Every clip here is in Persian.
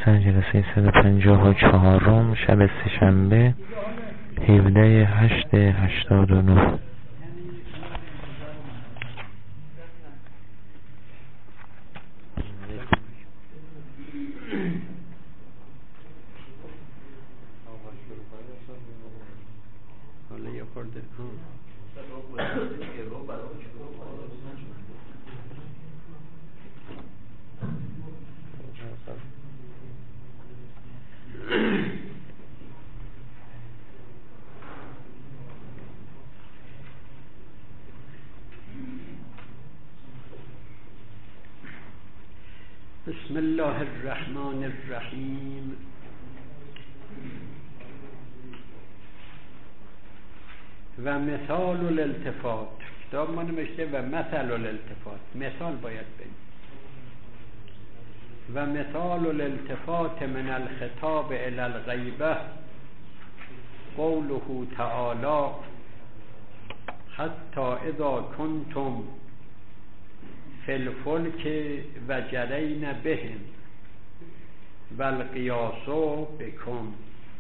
دوستان جلسه 154 شب سه‌شنبه 17/8/89. بسم الله الرحمن الرحیم. و مثال الالتفات، کتاب ما نوشته و مثل الالتفات، مثال باید بگیم. و مثال الالتفات من الخطاب الى الغیبه قوله تعالی حتی اذا کنتم فی الفلک و جرین بهم و القیاس بکن.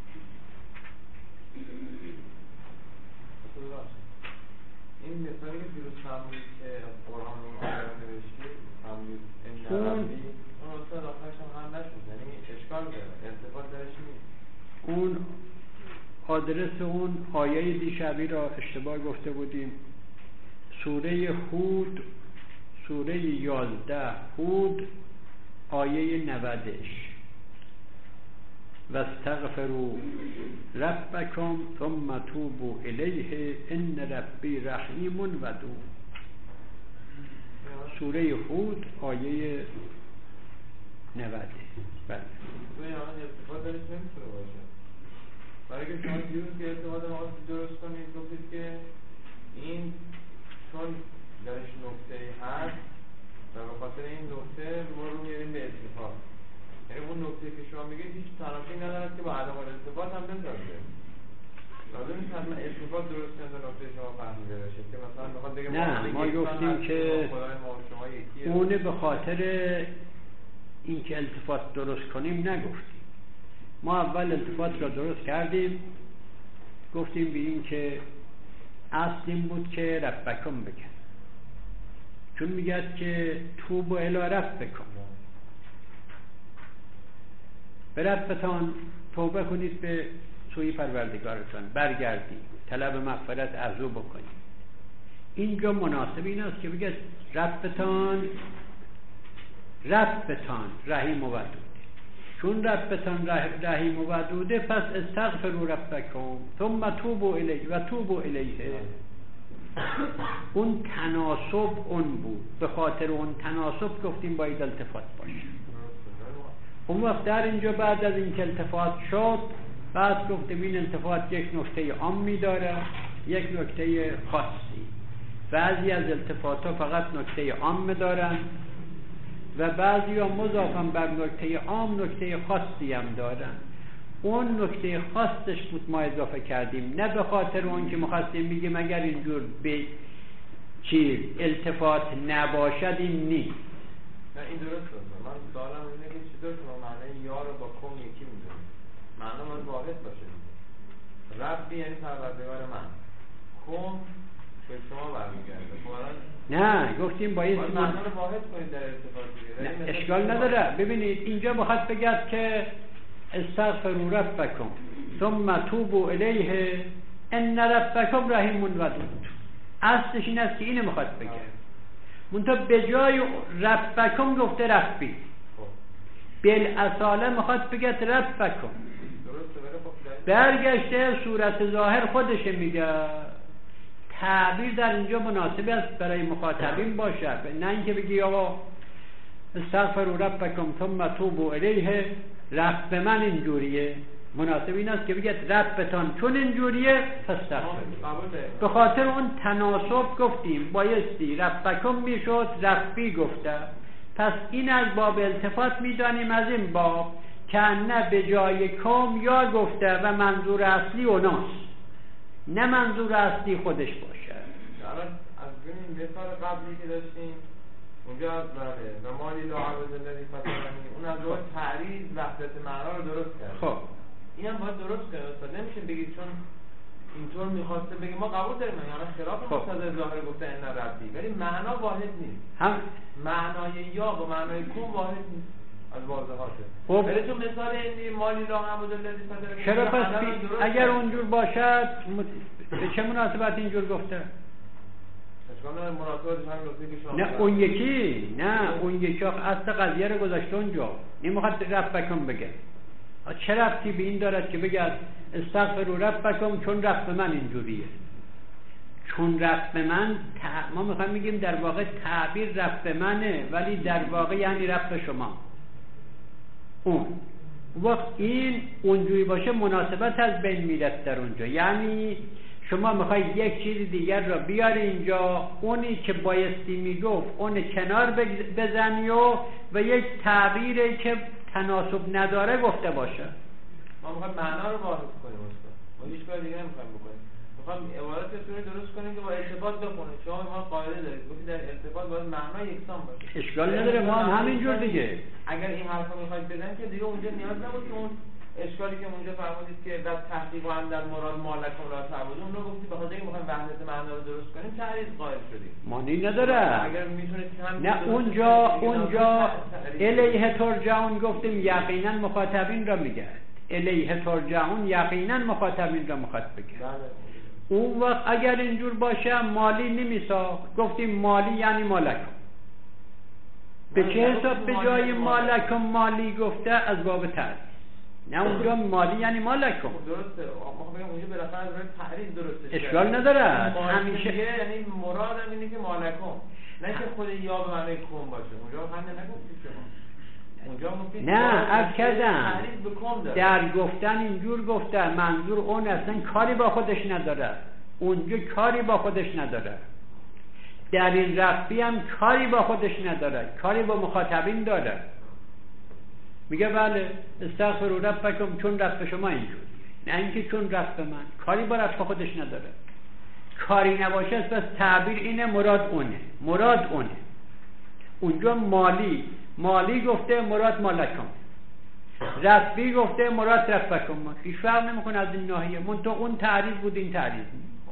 این مثالی که دیروز فرمودید که قرآن رو آیه نوشتید فرمودید این نبی اون اصلا آخرش هم نشد، یعنی اشکال داره، ارتباط درش نیست. اون آدرس اون آیه دیشبی را اشتباه گفته بودیم. سوره هود، سوره 11 هود آیه 90ش و استغفروا ربکم ثم توبوا الیه ان ربی رحیم ودود. سوره هود آیه 90. بله تو این آن ارتباط درش نمیتونه باشه، برای که شما دیروز که ارتباط ما درست کنید گفتید که این چون درش نکته هست و به خاطر این نکته ما رو میاریم به اتفاق، یعنی اون نکته که شما میگید هیچ تنافی ندارد که با عدم ارتباط هم بندازه. لازم نیست حتما ارتباط درست کنید و نکته شما فهمیده بشه که مثلا بخواد بگه نه، ما گفتیم که خدای ما و شما یکیه. اونه به خاطر اینکه التفات درست کنیم نگفتیم. ما اول التفات را درست کردیم، گفتیم به این که اصل این بود که ربکم بکن، چون میگه که توب و الی ربکم، به ربتان توبه کنید به سوی پروردگارتان، برگردید، طلب مغفرت از او بکنید. اینجا مناسب این است که بگه ربتان رحیم و ودود، چون ربتان رحیم و ودوده پس استغفروا ربکم ثم توبوا الیه و توبوا الیه. اون تناسب اون بود، به خاطر اون تناسب گفتیم باید التفات باشه. اون وقت در اینجا بعد از این که التفات شد، بعد گفتیم این التفات یک نکته عامی داره، یک نکته خاصی. بعضی از التفات ها فقط نکته عام دارن و بعضی ها مضافن بر نکته عام نکته خاصی هم دارن. اون نکته خاصش بود ما اضافه کردیم، نه به خاطر اون که مخواستیم بگیم اگر اینجور به چیز التفات نباشد این نیست. نه این درست است. من سوالم اینه که چطور شما معنی یا رو با کن یکی می‌دونید؟ معنا من واحد باشه. ربی یعنی پروردگار من، کن به شما برمیگرده. نه گفتیم باید معنا رو واحد کنید در ارتباط دیگه. نه اشکال نداره. ببینید اینجا بخواد بگه که استغفروا ربکم ثم توبوا الیه ان ربکم رحیم ودود. اصلش این است که اینو میخواد بگه، منتها به جای ربکم گفته ربی، بالاصاله میخواد بگه ربکم. برگشته صورت ظاهر خودش میگه. تعبیر در اینجا مناسب است برای مخاطبین باشه، نه اینکه بگی آقا استغفروا ربکم ثم توبوا الیه رب من اینجوریه. مناسب این است که بگید ربتان چون اینجوریه پس استغفروا. به خاطر اون تناسب گفتیم بایستی ربکم میشد ربی گفته. پس این از باب التفات میدانیم از این باب که نه به جای کم یا گفته و منظور اصلی اوناست، نه منظور اصلی خودش باشه. الان از این مثال قبلی که داشتیم اونجا بله و مالی لا عوض الذی فطرنی، اون از روی تعریض وحدت معنا رو درست کرد. خب این هم باید درست کنه استاد، نمیشه بگید چون اینطور میخواسته بگه ما قبول داریم یعنی خلاف مقتضای ظاهر گفته ان ربی، ولی معنا واحد نیست. هم معنای یا با معنای کون واحد نیست از واضحاته. خب ولی تو مثال این مالی لا عوض الذی فطرنی چرا پس اگر اونجور باشد به چه مناسبت اینجور گفته؟ نه اون یکی، نه اون یکی اصل قضیه رو گذاشته اونجا، نمیخواد ربکم بگه. چه ربطی به این دارد که بگه استغفروا ربکم چون رب من اینجوریه؟ چون رب من ما میخوایم بگیم در واقع تعبیر رب منه، ولی در واقع یعنی رب شما. اون وقت این اونجوری باشه مناسبت از بین میرد در اونجا، یعنی شما میخواید یک چیز دیگر را بیاری اینجا، اونی که بایستی میگفت اون کنار بزنی و یک تعبیری که تناسب نداره گفته باشه. ما میخوایم معنا رو واحد کنیم استاد، ما هیچ کار دیگه نمیخوایم بکنیم، میخوایم عباراتتون رو درست کنیم که با التفات بخونید. شما ما قاعده دارید گفتید در التفات باید معنا یکسان باشه. اشکال نداره، ما هم همینجور دیگه. اگر این حرفا میخواید بزنید که دیگه اونجا نیاز نبود که اون اشکالی که اونجا فرمودید که در تحقیق و هم در مراد مالکم لا تعبدون، اون رو گفتید بخاطر اینکه میخوایم وحدت معنا رو درست کنیم تعریض قائل شدیم. معنی نداره. اگر میتونید نه اونجا الیه ترجعون گفتیم یقینا مخاطبین را میگه، الیه ترجعون یقینا مخاطبین را میخواد بگه. اون وقت اگر اینجور باشه مالی نمیساخت، گفتیم مالی یعنی مالکم. به چه حساب به جای مالکم مالی گفته؟ از باب تعریض. نه اونجا مالی یعنی مالکم. درسته، ما بگم اونجا بالاخره برای تعریض درسته. اشکال نداره، همیشه یعنی مرادم اینه که مالکم، نه که خود یا به معنی کم باشه. اونجا هم نگفتید شما. اونجا گفتید نه عرض کردم تعریض به کم داره. در گفتن اینجور گفتن منظور اون اصلا کاری با خودش نداره، اونجا کاری با خودش نداره. در این رفعی هم کاری با خودش نداره، کاری با مخاطبین داره. میگه بله استغفروا ربکم چون رب شما اینجور، نه اینکه چون رب من، کاری با رب خودش نداره. کاری نباشه بس تعبیر اینه مراد اونه. اونجا مالی گفته مراد مالکم، ربی گفته مراد ربکم. هیچ فرق نمیکنه از این ناحیه، من تو اون تعریض بود این تعریض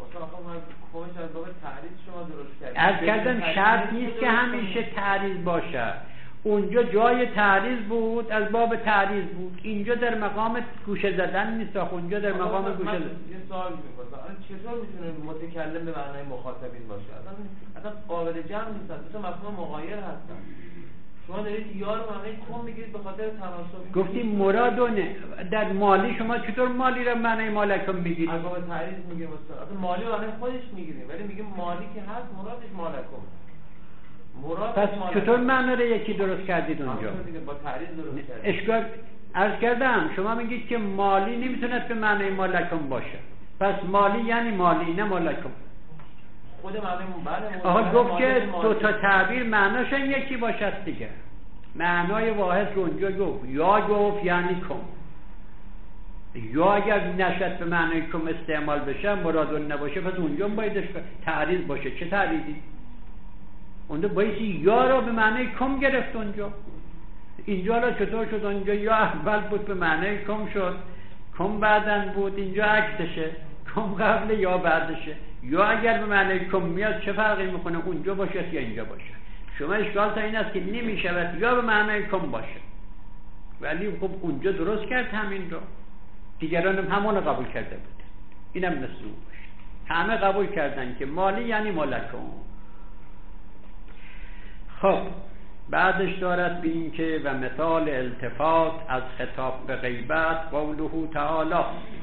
از کردم شرط نیست که همیشه تعریض باشه. اونجا جای تعریض بود، از باب تعریض بود. اینجا در مقام گوشه زدن نیست، اونجا در مقام گوشه زدن. یه سوال می‌پرسم، چطور میتونه متکلم به معنای مخاطبین باشه؟ اصلا قابل جمع نیستن، دو تا مفهوم مغایر هستن. شما دارید یا رو معنای کم میگیرید به خاطر تناسب. گفتیم مرادونه. در مالی شما چطور مالی رو معنای مالکم میگیرید؟ از باب تعریض میگیم اصلا مالی رو معنای خودش میگیریم، ولی میگیم مالی که هست مرادش مالکم. پس چطور معنی رو یکی درست کردید اونجا؟ با تعریض درست کردید. اشکال عرض کردم شما میگید که مالی نمیتونه به معنی مالکم باشه، پس مالی یعنی مالی نه مالکم. خود معنی بله. آها گفت که دو تا تعبیر معناش یکی باشد دیگه. معنای واحد رو اونجا گفت، یا گفت یعنی کم. یا اگر نشد به معنی کم استعمال بشه مراد اون نباشه، پس اونجا بایدش تعریض باشه. چه تعریضی؟ اونجا بایستی یا را به معنی کم گرفت اونجا. اینجا را چطور شد؟ اونجا یا اول بود به معنی کم شد، کم بعدن بود، اینجا عکسشه، کم قبل یا بعدشه. یا اگر به معنی کم میاد چه فرقی میکنه اونجا باشه یا اینجا باشه؟ شما اشکال تا این است که نمیشود یا به معنی کم باشه، ولی خب اونجا درست کرد همین رو. دیگران هم همون قبول کرده بود، اینم مثل اون باشه. همه قبول کردن که مالی یعنی مالکم. خب بعدش دارد به این که و مثال التفات از خطاب به غیبت قوله تعالی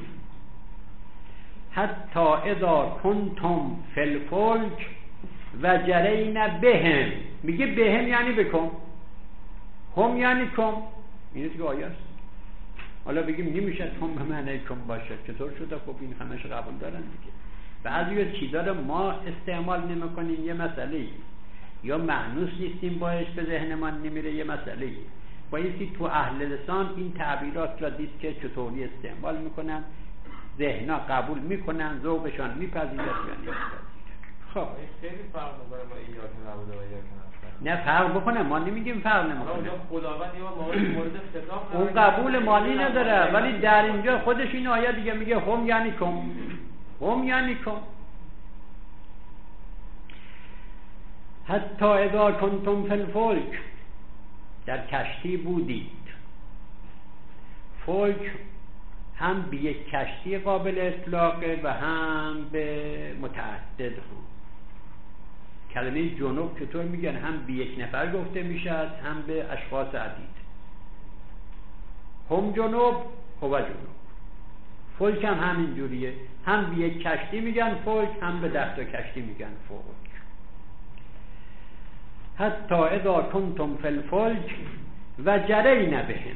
حتی اذا کنتم فی الفلک و جرین بهم. میگه بهم یعنی بکن، هم یعنی کم. اینه که آیه است. حالا بگیم نمیشه هم به معنی کم باشه، چطور شده؟ خب این همش قبول دارن دیگه. بعضی چیزا رو ما استعمال نمیکنیم، یه مسئله، یا معنوس نیستیم باش به ذهنمان نمیره، یه مسئله. بایستی تو اهل لسان این تعبیرات را دید که چطوری استعمال میکنن، ذهنا قبول میکنن، ذوقشان میپذیرد یا نمیپذیرد. خب خیلی فرق میکنه با ایاک نبوده و ایاک نستعین. نه فرق بکنه، ما نمیگیم فرق نمیکنه. اونجا خداوند یه مورد خطاب اون قبول مالی نداره، ولی در اینجا خودش این آیه دیگه میگه هم یعنی کن، هم یعنی کن. حتی اذا کنتم فی الفلک، در کشتی بودید. فلک هم به یک کشتی قابل اطلاقه و هم به متعدد هم. کلمه جنوب چطور میگن؟ هم به یک نفر گفته میشد، هم به اشخاص عدید. هم جنوب، هو جنوب. فلک هم همین جوریه، هم به یک کشتی میگن فلک، هم به 10 تا کشتی میگن فلک. حتی اذا کنتم فی الفلک و جرین بهم.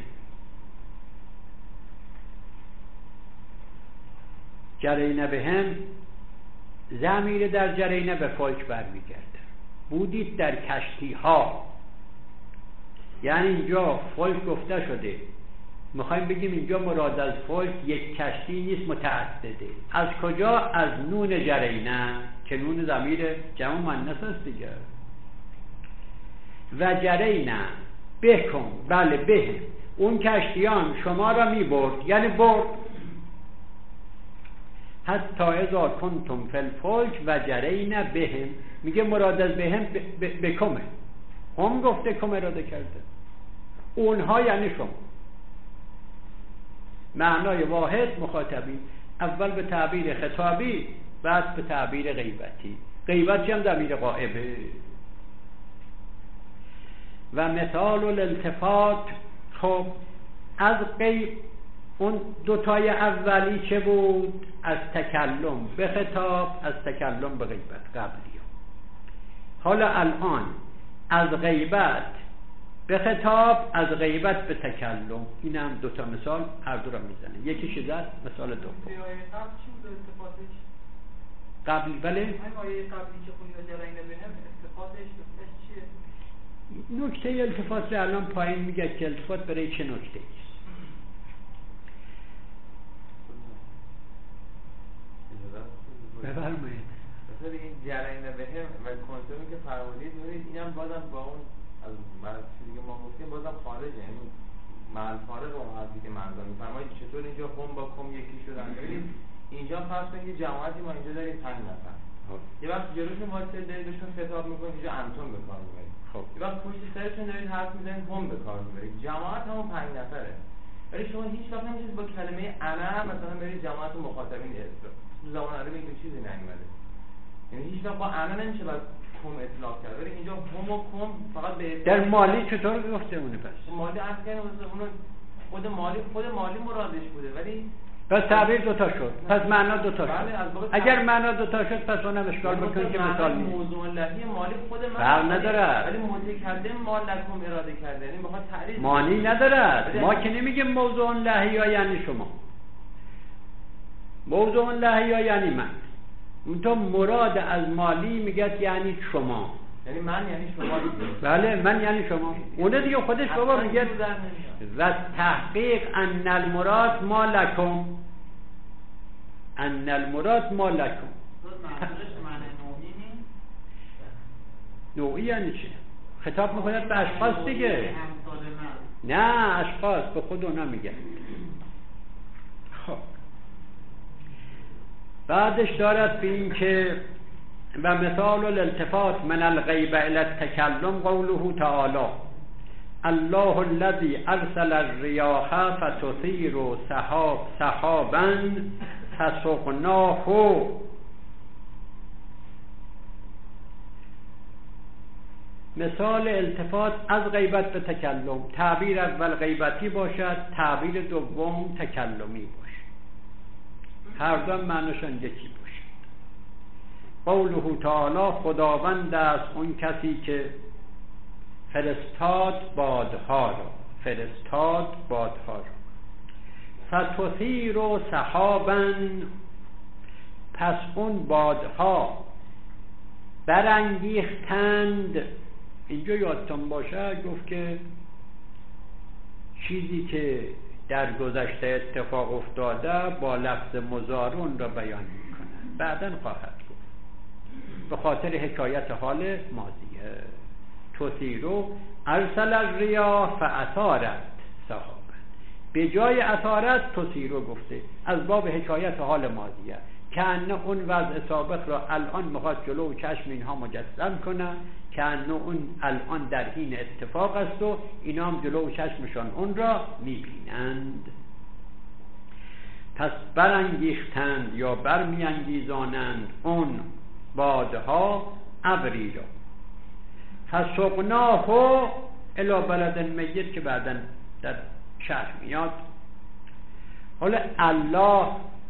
جرین بهم ضمیر در جرین به فلک برمیگرده. بودید در کشتی ها، یعنی اینجا فلک گفته شده، میخوایم بگیم اینجا مراد از فلک یک کشتی نیست، متعدده. از کجا؟ از نون جرینه که نون ضمیر جمع مؤنث است دیگه. و جرینه بکن، بله به اون کشتیان شما را میبرد، یعنی برد. حتی اذا کنتم فی الفلک و جرین بهم، میگه مراد از بهم بکمه، هم گفته کم اراده کرده، اونها یعنی شما. معنای واحد مخاطبین، اول به تعبیر خطابی، بعد به تعبیر غیبتی. غیبتی هم ضمیر غائبه. و مثال الالتفات، خب از غیب اون دوتای اولی چه بود؟ از تکلم به خطاب، از تکلم به غیبت قبلی. حالا الان از غیبت به خطاب، از غیبت به تکلم. این هم دوتا مثال هر دو را میزنه. یکیش زد، مثال دوم قبل. بله این آیه قبلی که خونی و جرین بهم، التفاتش چیه؟ نکته التفات رو الان پایین میگه که التفات برای چه نکته ایست. بفرمایید. مثلا این جرین بهم و کنتمی که فرمودید، ببینید اینم بازم با اون از چیزی که ما گفتیم بازم خارجه، یعنی محل فارغ اون حرفی که منظور می‌فرمایید. چطور اینجا هم با کم یکی شدن؟ ببینید اینجا فرض کنید یه جماعتی ما اینجا داریم 5 نفر. یه وقت جلوشون واسه دارید بهشون خطاب می‌کنید، اینجا انتم به کار می‌برید. یه وقت پشت سرشون دارید حرف می‌زنید، هم به کار می‌برید. جماعت همون 5 نفره. ولی شما هیچ وقت نمی‌تونید با کلمه انا مثلا برید جماعت مخاطبین اطلاق. تو زبان عربی این چیزی نیومده. یعنی هیچ وقت با انا نمیشه بعد کم اطلاق کرد. ولی اینجا هم و کم فقط به در مالی چطور گفته اونه؟ پس مالی اصلا اون خود مالی مرادش بوده، ولی پس تعبیر دوتا شد، پس معنا دوتا شد. بله، اگر معنا دوتا شد پس اونم اشکال بکنید که مثال نیست. موضوع لحی مالی خود من فرق نداره، ولی متکلم مال لکم اراده کرده، یعنی بخواد تعریف معنی نداره. ما که نمیگیم موضوع لحی ها یعنی شما، موضوع لحی ها یعنی من. اونطور مراد از مالی میگه یعنی شما، یعنی من یعنی شما دیگه. بله من یعنی شما. اونه دیگه خودش بابا میگه و تحقیق ان المراد ما لکم، ان المراد ما لکم. نوعی یعنی چه؟ خطاب میکنه به اشخاص دیگه، نه اشخاص به خود اونا میگه. خب بعدش دارد به این که و مثال الالتفات من الغیب الى التکلم قوله تعالی الله الذي ارسل الرياح فتثير سحابا فسقناه. مثال التفات از غیبت به تکلم، تعبیر اول غیبتی باشد، تعبیر دوم تکلمی باشد، هر دو معنیشان یکی باشد. قوله تعالی خداوند است اون کسی که فرستاد بادها را، فرستاد بادها را. فتثیر سحابا، پس اون بادها برانگیختند. اینجا یادتون باشه گفت که چیزی که در گذشته اتفاق افتاده با لفظ مضارع را بیان میکنه، بعداً خواهد گفت به خاطر حکایت حال ماضیه. تثیرو ارسل الریاح فاثارت سحابا. به جای اثارت تثیرو گفته از باب حکایت حال ماضیه، که انه اون وضع سابق را الان میخواد جلو و چشم اینها مجسم کنه، که انه اون الان در حین اتفاق است و اینا هم جلو و چشمشان اون را میبینند. پس برانگیختند یا برمیانگیزانند اون بادها ابری را، فسقناه الی بلد میت، که بعدا در شرح میاد. حالا الله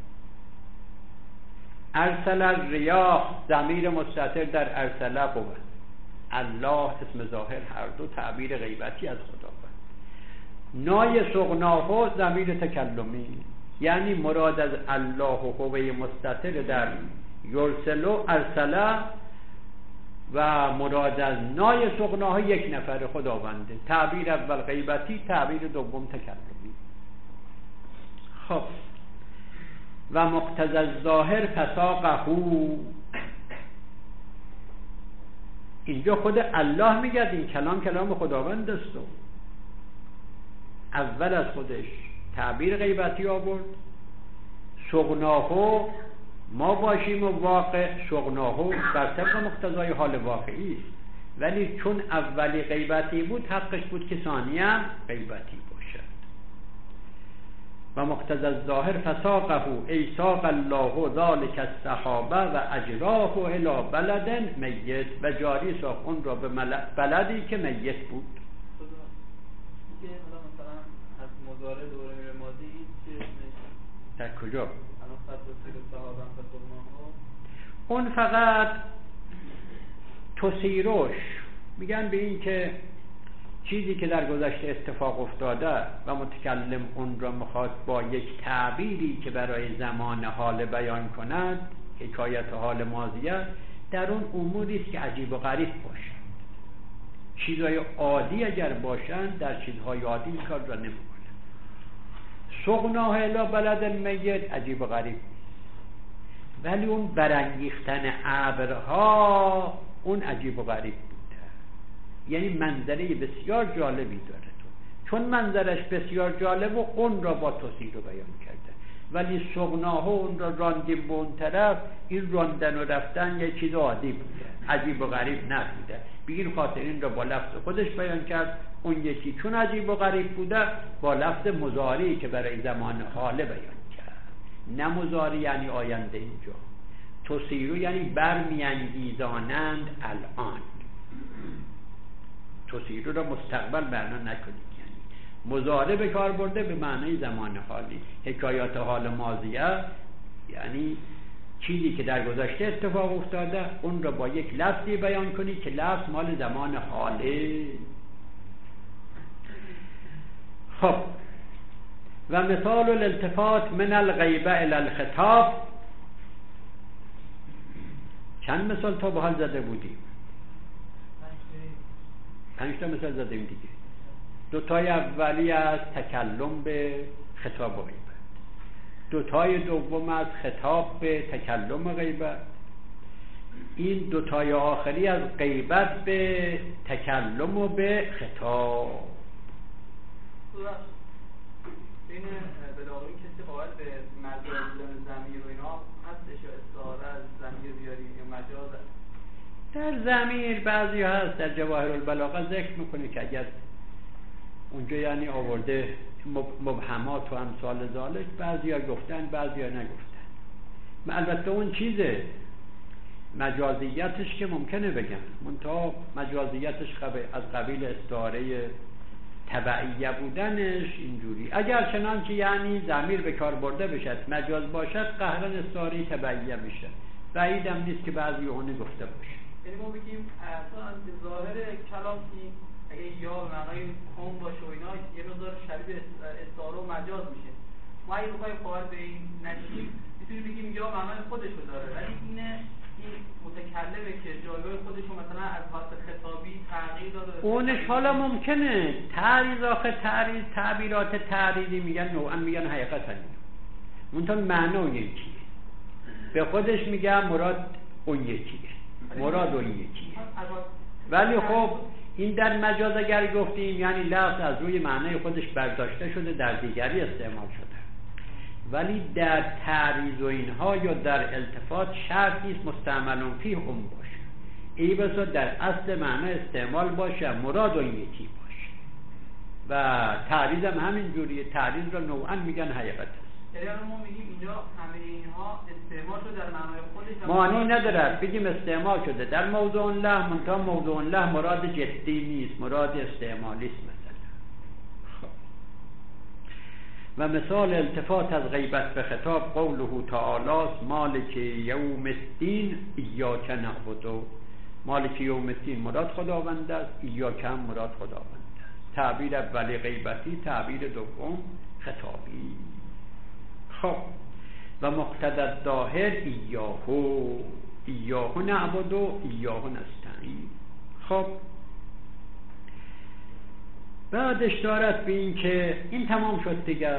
ارسل الریاح، ضمیر مستتر در ارسله بود. الله اسم ظاهر هر دو تعبیر غیبتی از خدا بود. نای سقناه ضمیر تکلمی، یعنی مراد از الله و هوه مستتر در یرسلو ارسله و مراد از نای سقناه یک نفر خداونده. تعبیر اول غیبتی، تعبیر دوم تکلمی. خب و مقتضی الظاهر فساقه، اینجا خود الله میگه این کلام خداوند است و اول از خودش تعبیر غیبتی آورد. سقناهو ما باشیم و واقع سقناهو بر طبق مقتضای حال واقعی است، ولی چون اولی غیبتی بود حقش بود که ثانی هم غیبتی باشد. و مقتضی الظاهر فساقه ای ساق الله ذلک السحابه و اجراه الی بلد میت، و جاری ساخت اون را به بلدی که میت بود. دیگه مثلا از مضارع دوره میره ماضی چه در کجا؟ الان فتوسیر صحابه فسقناه، اون فقط تثیروش میگن به این که چیزی که در گذشته اتفاق افتاده و متکلم اون را میخواد با یک تعبیری که برای زمان حال بیان کند، حکایت حال ماضیه، در اون اموری است که عجیب و غریب باشند. چیزهای عادی اگر باشند در چیزهای عادی این کار را نمیکنند. سقناه الی بلد میت عجیب و غریب نیست، ولی اون برانگیختن ابرها اون عجیب و غریب بوده، یعنی منظره بسیار جالبی داره. چون منظرش بسیار جالب و اون را با تثیر رو بیان کرده، ولی سقناه اون را راندیم به اون طرف، این راندن و رفتن یه چیز عادی بوده، عجیب و غریب نبوده. به این خاطر این را با لفظ خودش بیان کرد. اون یکی چون عجیب و غریب بوده با لفظ مضارعی که برای زمان حاله بیان کرد، نه مضارع یعنی آینده. اینجا تثیرو یعنی برمیانگیزانند الان. تثیرو را مستقبل معنا نکنید، یعنی مضارع به کار برده به معنای زمان حالی. حکایات حال ماضیه یعنی چیزی که در گذشته اتفاق افتاده اون را با یک لفظی بیان کنی که لفظ مال زمان حاله. خب و مثال الالتفات من الغیبه الی الخطاب، چند مثال تا به حال زده بودیم؟ 5 تا مثال زدیم دیگه. 2 تای اولی از تکلم به خطاب و غیبت، 2 تای دوم از خطاب به تکلم و غیبت، این 2 تای آخری از غیبت به تکلم و به خطاب. این بلاغی کسی قائل به مجاز بودن ضمیر و اینا هستش یا استعاره از ضمیر بیاری یا مجاز هست؟ در ضمیر بعضی هست، در جواهر البلاغه ذکر میکنه که اگر اونجا یعنی آورده مبهمات و امثال ذالک، بعضی ها گفتن بعضی ها نگفتن. البته اون چیزه مجازیتش که ممکنه بگن، منتها مجازیتش از قبیل استعاره تبعیه بودنش اینجوری. اگر چنانچه یعنی ضمیر به کار برده بشد مجاز باشد قهرا استعاره تبعیه میشه. بعیدم نیست که بعضی اون گفته باشه. یعنی ما بگیم اصلا ظاهر کلام که اگه یا معنای کم باشه و اینا یه مقدار شبیه استعاره و مجاز میشه. ما اگه بخوایم قائل به این نشیم میتونیم بگیم یا معنای خودشو داره، ولی این متکلمه که جایگاه خودشو مثلا از وقت خطابی تغییر داده. اونش حالا ممکنه تعبیرات تعریضی میگن نوعا میگن حقیقتا منتها معنا یکیه. به خودش میگن مراد اون یکیه، مراد اون یکیه. ولی خب این در مجاز اگر گفتیم یعنی لفظ از روی معنای خودش برداشته شده در دیگری استعمال شده، ولی در تعریض و اینها یا در التفات شرط نیست مستعملون فیه اون باشه، ای بسا در اصل معنی استعمال باشه مراد این یکی باشه. و تعریض هم همین جوریه، تعریض را نوعا میگن حقیقت است. یعنی ما میگیم اینجا همه اینها استعمال شده در معنای خودش، معنی نداره بگیم استعمال شده در موضوع له، منتها موضوع له مراد جدی نیست، مراد استعمالی است مثلا. و مثال التفات از غیبت به خطاب قوله تعالی مالک یوم الدین ایاک نعبد. مالک یوم الدین مراد خداوند است، ایاک هم مراد خداوند است. تعبیر اولی غیبتی، تعبیر دوم خطابی. خب و مقتضی الظاهر ایاهو نعبد و ایاهو نستعین. خب بعد اشارت به این که این تمام شد دیگه،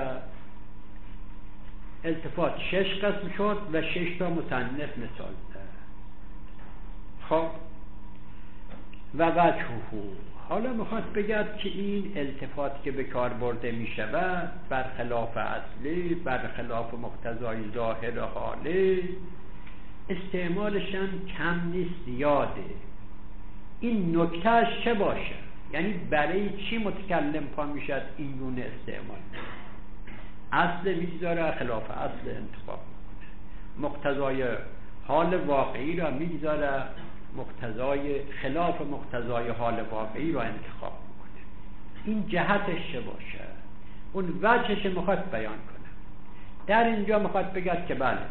التفات 6 قسم شد و 6 تا مصنف مثال زد. خب و وجهه، حالا میخواد بگد که این التفات که به کار برده می شود برخلاف اصلی، برخلاف مقتضای ظاهر حاله، استعمالشان کم نیست زیاده. این نکتهش چه باشه؟ یعنی برای چی متکلم پا میشد این گونه استعمال؟ اصل میگذاره خلاف اصل انتخاب میکنه، مقتضای حال واقعی را میگذاره مقتضای خلاف مقتضای حال واقعی را انتخاب میکنه. این جهتش چه باشه؟ اون وجهش میخواد بیان کنه. در اینجا میخواد بگه که بله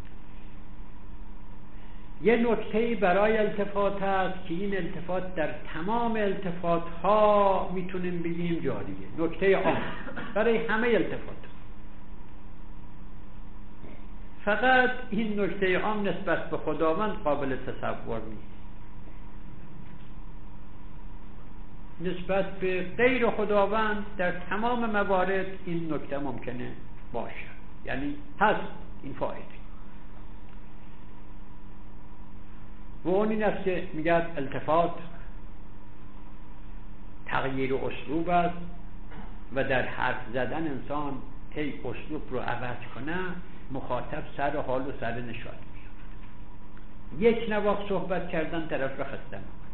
یه نکته‌ای برای التفات هست که این التفات در تمام التفات ها میتونیم بگیم جاریه، نکته عام برای همه التفات. فقط این نکته عام نسبت به خداوند قابل تصور نیست، نسبت به غیر خداوند در تمام موارد این نکته ممکنه باشه، یعنی هست این فایده. و اون این است که میگه التفات تغییر اسلوب است و در حرف زدن انسان هی اسلوب رو عوض کنه مخاطب سر حال و سر نشاط میاد. یک نواخت صحبت کردن طرف را خسته میکنه،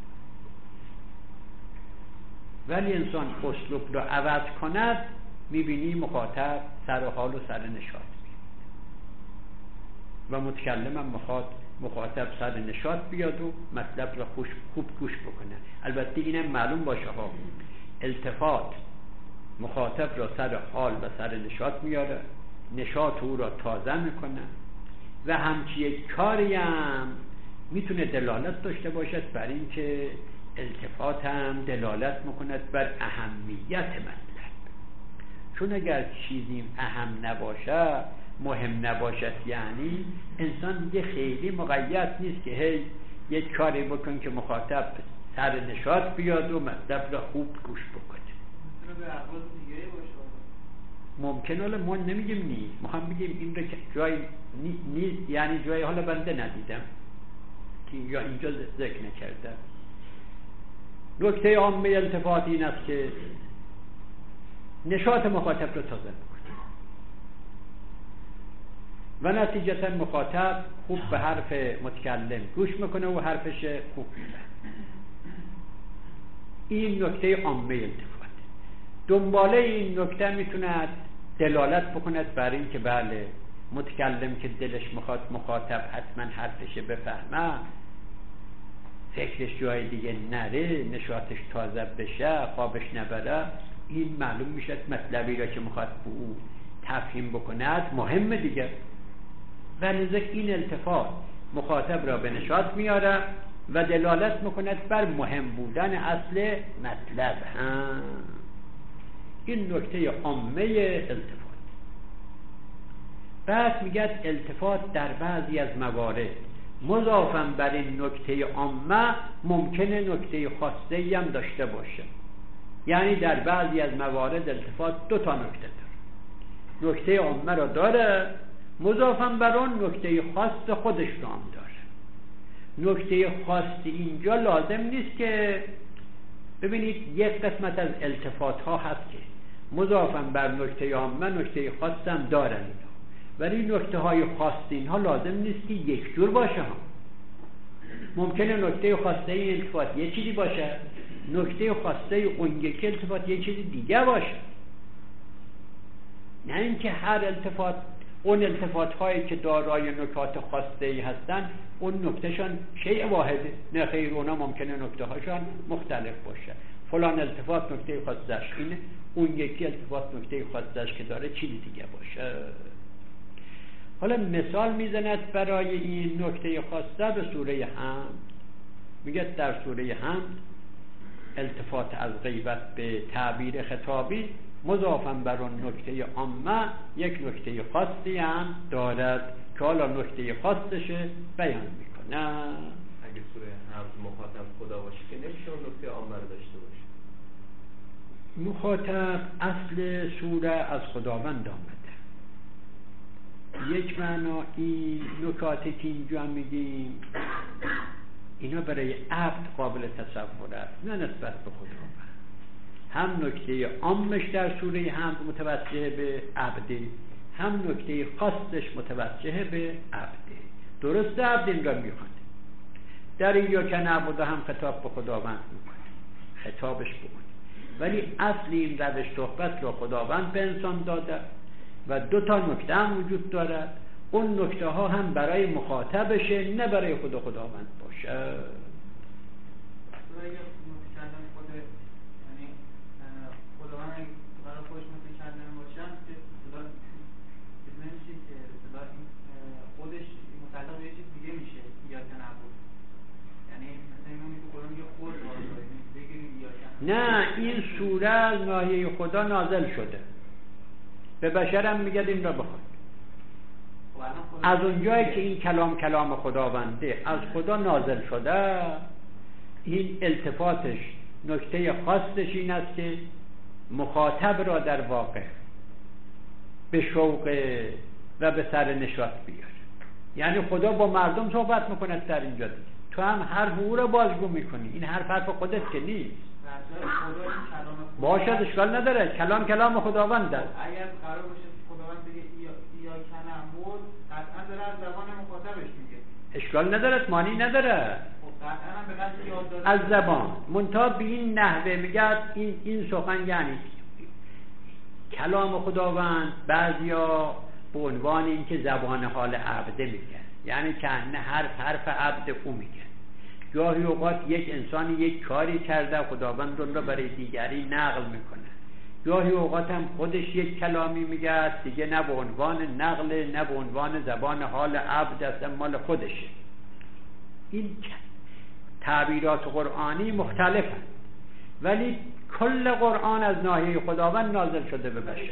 ولی انسان اسلوب رو عوض کند میبینی مخاطب سر حال و سر نشاط میاد و متکلم هم مخاطب سر نشاط بیاد و مطلب را خوب گوش بکنه. البته اینم معلوم باشه ها، التفات مخاطب را سر حال و سر نشاط میاره، نشاط او را تازه میکنه و همچی یک کاری هم میتونه دلالت داشته باشد بر این که التفات هم دلالت میکند بر اهمیت مطلب. چون اگر چیزی اهم نباشه، مهم نباشد، یعنی انسان دیگه خیلی مقید نیست که هی یک کاری بکن که مخاطب سر نشاط بیاد و مطلب را خوب گوش بکنه. به احوال دیگه باشه ممکنه، حالا ما نمیگیم نیست، میخوام بگیم این رو که جای نیست، یعنی جای حالا بنده ندیدم که یا اینجا ذکر نکردم. نکته عامه التفات این است که نشاط مخاطب رو تازه میکنه و نتیجتا مخاطب خوب به حرف متکلم گوش میکنه و حرفش خوب میشه. این نکته عامه التفات. دنباله این نکته میتونه دلالت بکند بر این که بله متکلم که دلش میخواد مخاطب حتما حرفش بفهمه، فکرش جای دیگه نره، نشاطش تازه بشه، خوابش نبره، این معلوم میشه مطلبی را که میخواد به او تفهیم بکند مهمه دیگه. ولذا این التفات مخاطب را به نشاط میاره و دلالت میکند بر مهم بودن اصل مطلب هم. این نکته عامه التفات. بعد میگه التفات در بعضی از موارد مضافاً بر این نکته عامه ممکنه نکته خاصی هم داشته باشه، یعنی در بعضی از موارد التفات دو تا نکته داره، نکته عامه را داره، مضافاً بر اون نکته خاص خودش رو هم داره. نکته خاص اینجا لازم نیست که ببینید یک قسمت از التفات ها هست که مضافاً بر نکته عامه نکته خاص هم دارن اینا، ولی نکته های خاص اینها لازم نیست که یک جور باشه ها. ممکنه نکته خاصه این التفات یه چیزی باشه، نکته خاصه اون یکی التفات یه چیزی دیگه باشه. نه اینکه هر التفات اون التفات هایی که دارای نکات خاصه ای هستن اون نکتهشان شیء واحده. نه خیر، اونا ممکنه نکته هاشان مختلف باشه. فلان التفات نکته خاصش اینه، اون یکی التفات نکته خاصش که داره چیزی دیگه باشه. حالا مثال میزند برای این نکته خاصه به سوره حمد. میگه در سوره حمد التفات از غیبت به تعبیر خطابی مضافاً بر اون نکته عامه یک نکته خاصی هم دارد که حالا نکته خاصش بیان میکنه. اگه سوره حمد مخاطب خدا باشه که نمیشه اون نکته عامه رو داشته باشه. مخاطب اصل سوره از خداوند آمده. یک معنا این نکاتی که اینجا میگیم اینا برای عبد قابل تصور است، نه نسبت به خداوند. هم نکته عامش در سوره حمد متوجه به عبده، هم نکته خاصش متوجه به عبده. درست عبد این را میخواد. در اینجا که نعبد هم خطاب به خداوند میکنه، خطابش بکنه، ولی اصل این روش صحبت را خداوند به انسان داده و دو تا نکته هم وجود دارد. اون نکته ها هم برای مخاطبشه، نه برای خداوند باشه. نه، این سوره از ناحیه خدا نازل شده، به بشرم میگه این را بخواد. از اونجایی که این کلام خداونده از خدا نازل شده، این التفاتش نکته خاصش این است که مخاطب را در واقع به شوق و به سر نشاط بیاره. یعنی خدا با مردم صحبت میکنه در اینجا دیگه. تو هم حرف او را بازگو میکنی، این حرف خودت که نیست. باشد اشکال نداره، کلام خداوند است. اگر قرار باشه خداوند بگه یا کنعبد، قطعا داره از زبان مخاطبش میگه. اشکال نداره، معنی نداره. قطعا هم به قصد یاد دادن از زبان منتها به این نحوه میگه این سخن، یعنی کلام خداوند بعضیا به عنوان اینکه زبان حال عبده میگن، یعنی که نه حرف عبد او میگن. گاهی اوقات یک انسانی یک کاری کرده خداوند اون را برای دیگری نقل میکنه، گاهی اوقات هم خودش یک کلامی میگه دیگه، نه به عنوان نقل نه به عنوان زبان حال عبد اصلا مال خودشه. این تعبیرات قرآنی مختلفن، ولی کل قرآن از ناحیه خداوند نازل شده به بشر.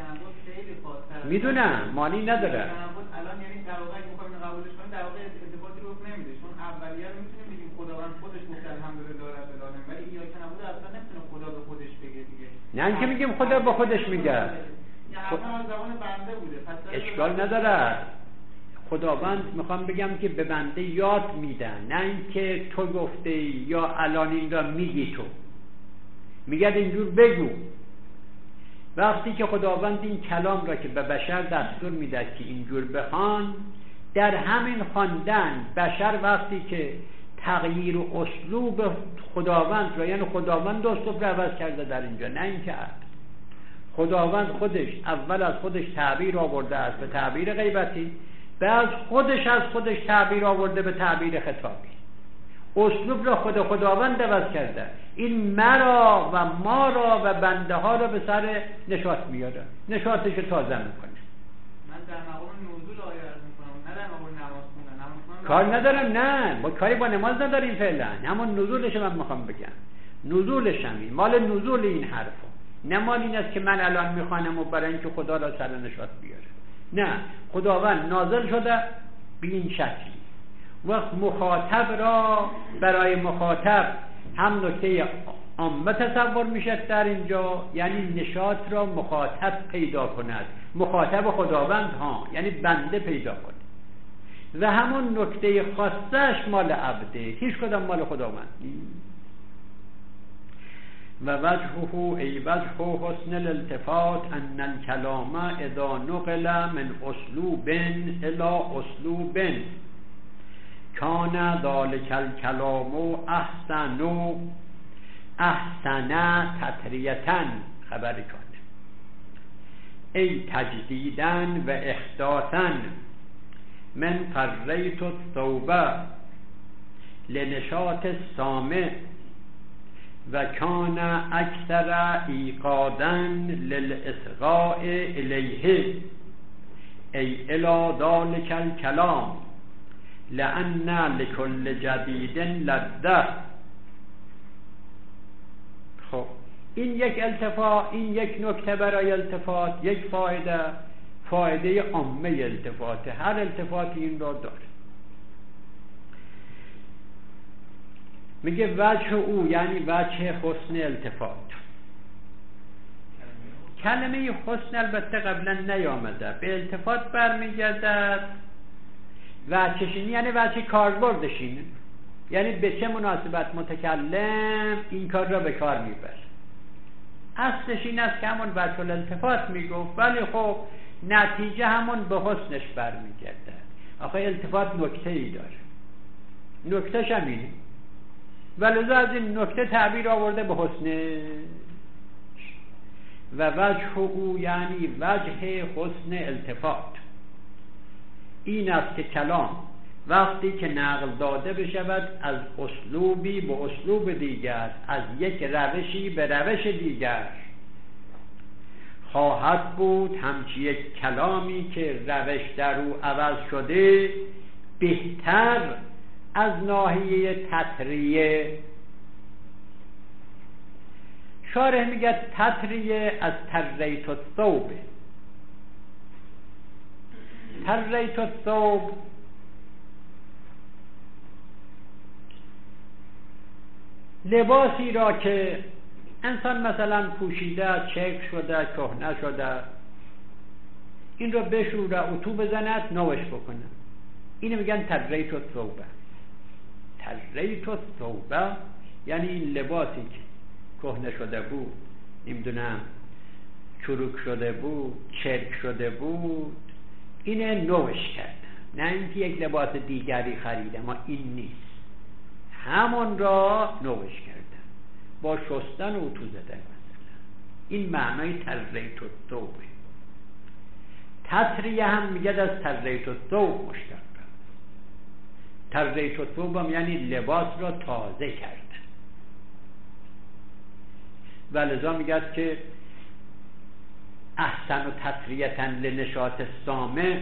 میدونم معنی نداره. الان یعنی در واقع اگه بخوایم قبولش کنیم در واقع ارتباطی رو نمیده، چون اولیه رو میتونیم بگیم خداوند خودش گفته الحمدلله رب العالمین، ولی ایاک نعبد اصلا نمیتونه خدا به خودش بگه دیگه. نه اینکه میگیم خدا به خودش میگه، اصلا از زبان بنده بوده. اشکال نداره. خداوند میخوام بگم که به بنده یاد میدن، نه اینکه تو گفته یا الان این را میگی، تو میگه اینجور بگو. وقتی که خداوند این کلام را که به بشر دستور میده که اینجور بخوان، در همین خواندن بشر وقتی که تغییر و اسلوب خداوند را، یعنی خداوند اسلوب را عوض کرده در اینجا، نه اینکه خداوند خودش اول از خودش تعبیر آورده است به تعبیر غیبتی، بعد خودش از خودش تعبیر آورده به تعبیر خطابی. اسلوب را خداوند عوض کرده. این مرا و ما را و بنده ها را به سر نشاط میاره، نشاطش تازه میکنه. من در مقام نزول آیه عرض میکنم، نه در مقام نماز خوندن. کار ندارم، نه با کاری با نماز نداریم فعلا، همون نزولش من میخوام بگم. نزولش همین مال نزول این حرفا، نه مال این است که من الان میخوانم و برای اینکه خدا را سر نشاط بیاره. نه، خداوند نازل شده به این شکلی. وقت مخاطب را برای مخاطب هم نکته عامه تصور میشه در اینجا، یعنی نشاط را مخاطب پیدا کند، مخاطب خداوند ها، یعنی بنده پیدا کند، و همون نکته خاصش مال عبده، هیچ کدام مال خداوند نیست. و وجهه ای وجه حسن الالتفات ان الکلام اذا نقل من اسلوب الى اسلوب کان ذلک الکلام احسن تطریتا خبر کنه ای تجدیدا و احداثا من قریت الثوب لنشاط السامع و کان اکثر ایقادا للاصغاء الیه ای الی ذلک الکلام لأن لكل جدید لذة. خب این یک التفات، این یک نکته برای التفات، یک فایده عامه التفات، هر التفاتی این را داره. میگه وجه او یعنی وجه حسن التفات. کلمه حسن البته قبلا نیامده، به التفات برمیگردد. وجهشین یعنی وجه کاربردشین، یعنی به چه مناسبت متکلم این کار را به کار میبره. اصلش این است که همون وجه الالتفات میگفت، ولی خب نتیجه همون به حسنش برمیگرده. آخه التفات نکته ای داره، نکتهش هم اینه، ولذا از این نکته تعبیر آورده به حسنش. و وجه او یعنی وجه حسن التفات این است که کلام وقتی که نقل داده بشود از اسلوبی به اسلوب دیگر، از یک روشی به روش دیگر، خواهد بود همچی یک کلامی که روش در او عوض شده بهتر از ناحیه تطریه. شارح میگه تطریه از تریت الثوب. تریت الثوب لباسی را که انسان مثلا پوشیده، چرک شده، کهنه شده، این رو بشوره، اتو بزند، نوش بکنه، اینو میگن تریت الثوب. تریت الثوب یعنی این لباسی که کهنه شده بود، نمیدونم چروک شده بود، چرک شده بود، اینه نوش کردن. نه اینکه یک لباس دیگری خریدم، ما این نیست، همون را نوش کردن با شستن و اتو زدن مثلا. این معنای تریت الثوب. تطریه هم میگه از تریت الثوب مشتق. تریت الثوب هم یعنی لباس را تازه کردن. و لذا میگه که احسن و تطریتا لنشاط السامع،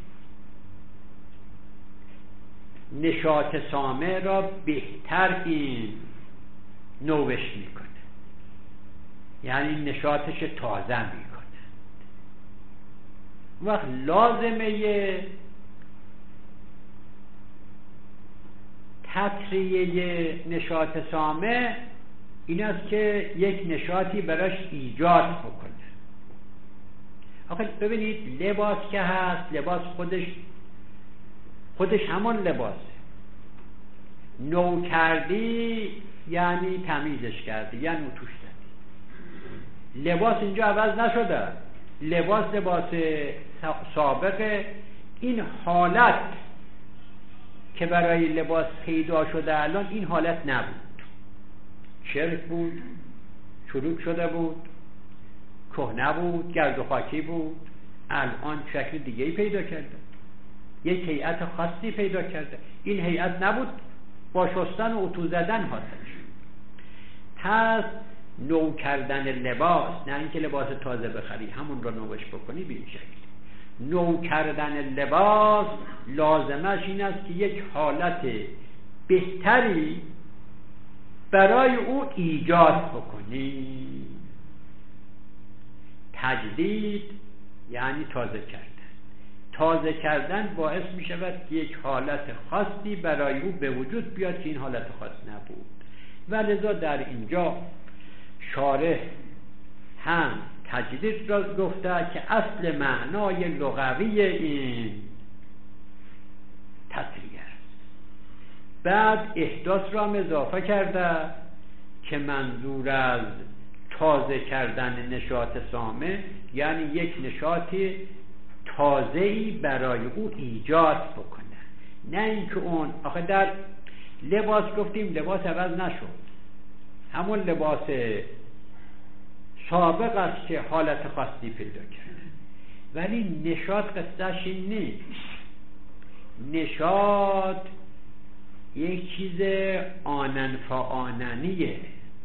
نشاط سامع را بهتر این نوش میکنه، یعنی نشاطش تازه میکنه. وقت لازمه تطریه نشاط سامع این است که یک نشاطی براش ایجاد بکنه. آخه ببینید لباس که هست، لباس خودش همون لباسه. نو کردی یعنی تمیزش کردی، یعنی توش دادی. لباس اینجا عوض نشده، لباس سابقه. این حالت که برای لباس پیدا شده الان این حالت نبود. چرک بود، چروک شده بود، کهنه بود، گرد و خاکی بود، الان شکل دیگه‌ای پیدا کرده، یک هیئت خاصی پیدا کرده. این هیئت نبود با شستن و اتو زدن حاصل شد. پس نو کردن لباس، نه اینکه لباس تازه بخری همون رو نوش بکنی به این شکل. نو کردن لباس لازمش این است که یک حالت بهتری برای او ایجاد بکنی. تجدید یعنی تازه کردن. تازه کردن باعث می شود که یک حالت خاصی برای او به وجود بیاد که این حالت خاص نبود. و لذا در اینجا شارح هم تجدید را گفته که اصل معنای لغوی این تطریه است. بعد احداث را اضافه کرده که منظور از تازه کردن نشاط سامع یعنی یک نشاط تازه‌ای برای او ایجاد بکنه، نه اینکه اون آخه در لباس گفتیم لباس عوض نشد، همون لباس سابق است که حالت خاصی پیدا کرده، ولی نشاط قصدش این نیست. نشاط یک چیز آنن فآننیه.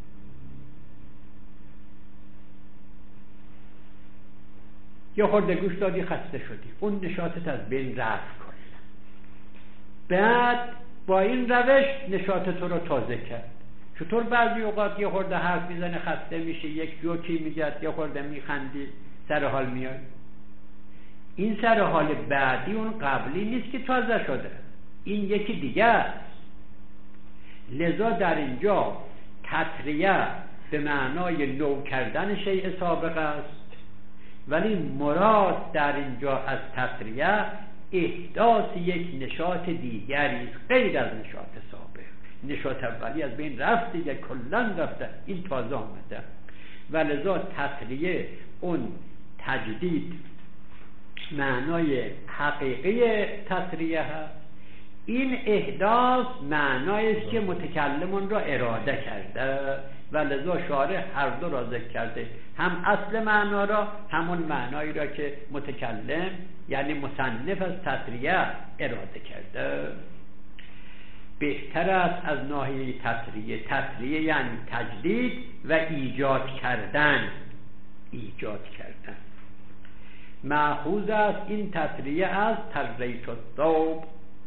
یا خورده گوش دادی خسته شدی، اون نشاطت از بین رفت کلا. بعد با این روش نشاط تو رو تازه کرد. چطور بعضی اوقات یه خورده حرف میزنه خسته میشه، یک جوکی میگه، یه خورده میخندی سر حال میای. این سر حال بعدی اون قبلی نیست که تازه شده، این یکی دیگه است. لذا در اینجا تطریه به معنای نو کردن شیء سابق است، ولی مراد در اینجا از تطریه احداث یک نشاط دیگری است غیر از نشاط سابق. نشاط اولی از بین رفت دیگه، کلن رفته، این تازه آمده. ولذا تطریه اون تجدید معنای حقیقی تطریه هست، این احداث معنایی است که متکلمون را اراده کرده، ولذا شارح هر دو را ذکر کرده، هم اصل معنا را، همون معنایی را که متکلم یعنی مصنف از تطریه اراده کرده. بهتر است از ناحیه تطریه یعنی تجدید و ایجاد کردن. مأخوذ است این تطریه از تریت الثوب.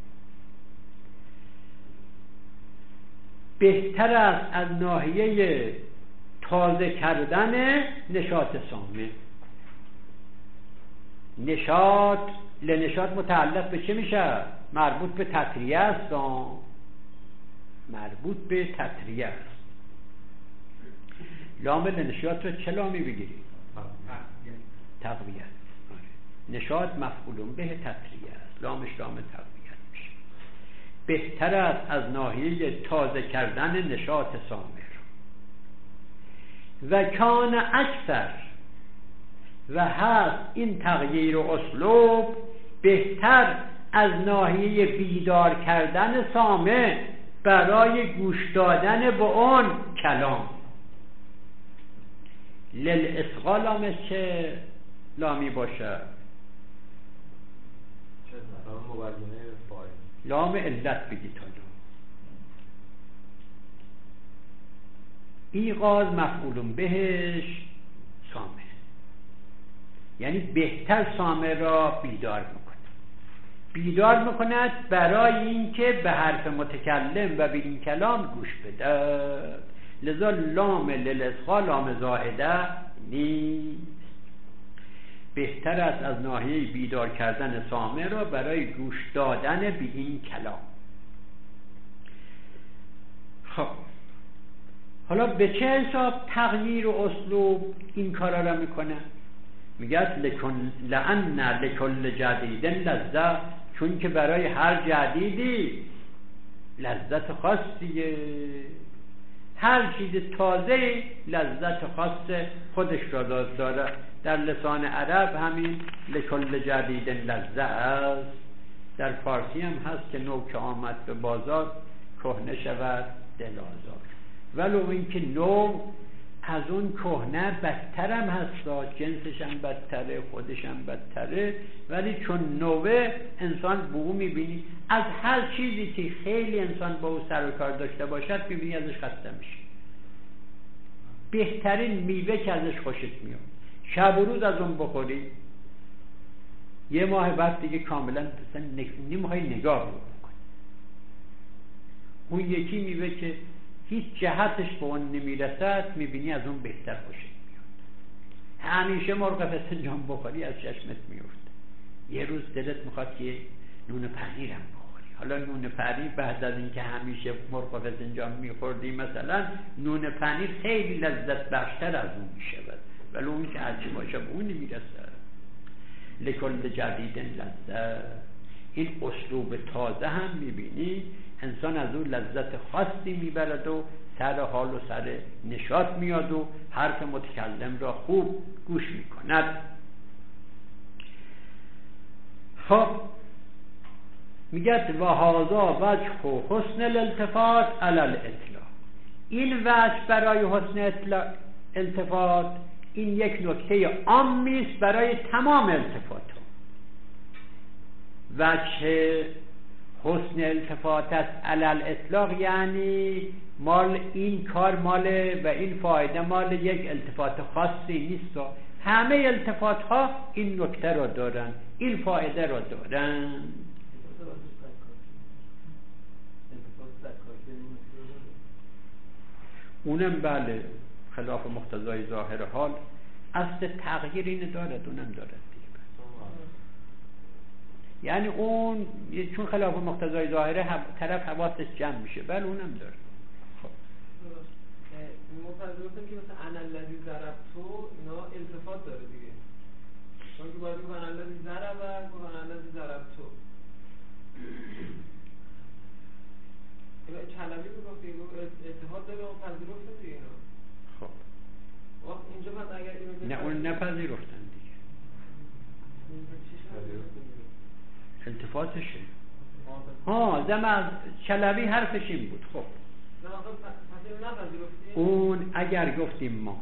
بهتر است از ناحیه تازه کردن نشاط سامع. نشاط متعلق به چه میشه؟ مربوط به تطریه است. مربوط به تطریه است. لام لنشاط رو چه لامی بگیری؟ تقویت. نشاط مفعول به تطریه است، لامش لام تقویت میشه. بهتر است از ناحیه تازه کردن نشاط سامع. و کان اکثر و هست این تغییر اسلوب بهتر از ناحیه بیدار کردن سامع برای گوش دادن به اون کلام. للاسقا لامش چه لامی باشه؟ لام علت بگی تا ایقاظ مفعول بهش سامع، یعنی بهتر سامع را بیدار میکند برای اینکه به حرف متکلم و به این کلام گوش بده. لذا لام للاسقا لام زائده نیست. بهتر است از ناحیه بیدار کردن سامع را برای گوش دادن به این کلام. خب حالا به چه حساب تغییر و اسلوب این کارا را میکنه؟ میگه لأن لکل جدید لذت، چون که برای هر جدیدی لذت خاصیه، هر چیز تازه لذت خاص خودش را داره. در لسان عرب همین لکل جدید لذت است. در فارسی هم هست که نو که آمد به بازار کهنه شود دل آزار. ولو اینکه نو از اون کهنه بدتر هم هست، جنسش هم بدتره، خودش هم بدتره، ولی چون نوه انسان به او میبینی از هر چیزی که خیلی انسان با او سر و کار داشته باشد میبینی ازش خسته میشه. بهترین میوه که ازش خوشت میاد، شب و روز از اون بخوری یه ماه بعد دیگه کاملا نمیخوای نگاه بکنی. اون یکی میوه که هیچ جهتش به اون نمیرسد میبینی از اون بهتر خوشت میاد. همیشه مرغ فسنجان بخوری از چشمت میفته. یه روز دلت میخواد که نون پنیر هم بخوری. حالا نون پنیر بعد از اینکه همیشه مرغ فسنجان میخوردی مثلا نون پنیر خیلی لذت بخشتر از اون میشود، ولی اون که هرچی باشه به اون نمیرسه. لکل جدید لذت، این اسلوب تازه هم میبینی انسان از اون لذت خاصی میبرد و سر حال و سر نشاط میاد و حرف متکلم را خوب گوش میکند. خب میگه و هذا وجه و حسن الالتفات علی الاطلاق. این وجه برای حسن التفات این یک نکته عامی است برای تمام التفات ها. وجه حسن التفات است علی الاطلاق یعنی مال این کار مال و این فایده مال یک التفات خاصی نیست. همه التفات ها این نکته را دارن، این فایده را دارن. اونم بله خلاف مقتضای ظاهر حال اصل تغییر این دارد، اونم دارد دیگه. یعنی اون چون خلاف مقتضای ظاهره طرف حواسش جمع میشه، بله اونم داره. خب مفضلتم که مثلا انا الذی ضربتو اینا التفات داره دیگه، چون که باید بگن الذی ضرب و انا الذی ضربتو. اینا چلبی میگفت دیگه التفات داره و پذیرفتن دیگه اینا. خب وقت اینجا پس اگر اینو نه اون نپذیرفتن دیگه، التفاتشه. زمان چلبی حرفش این بود. خب اون اگر گفتیم ما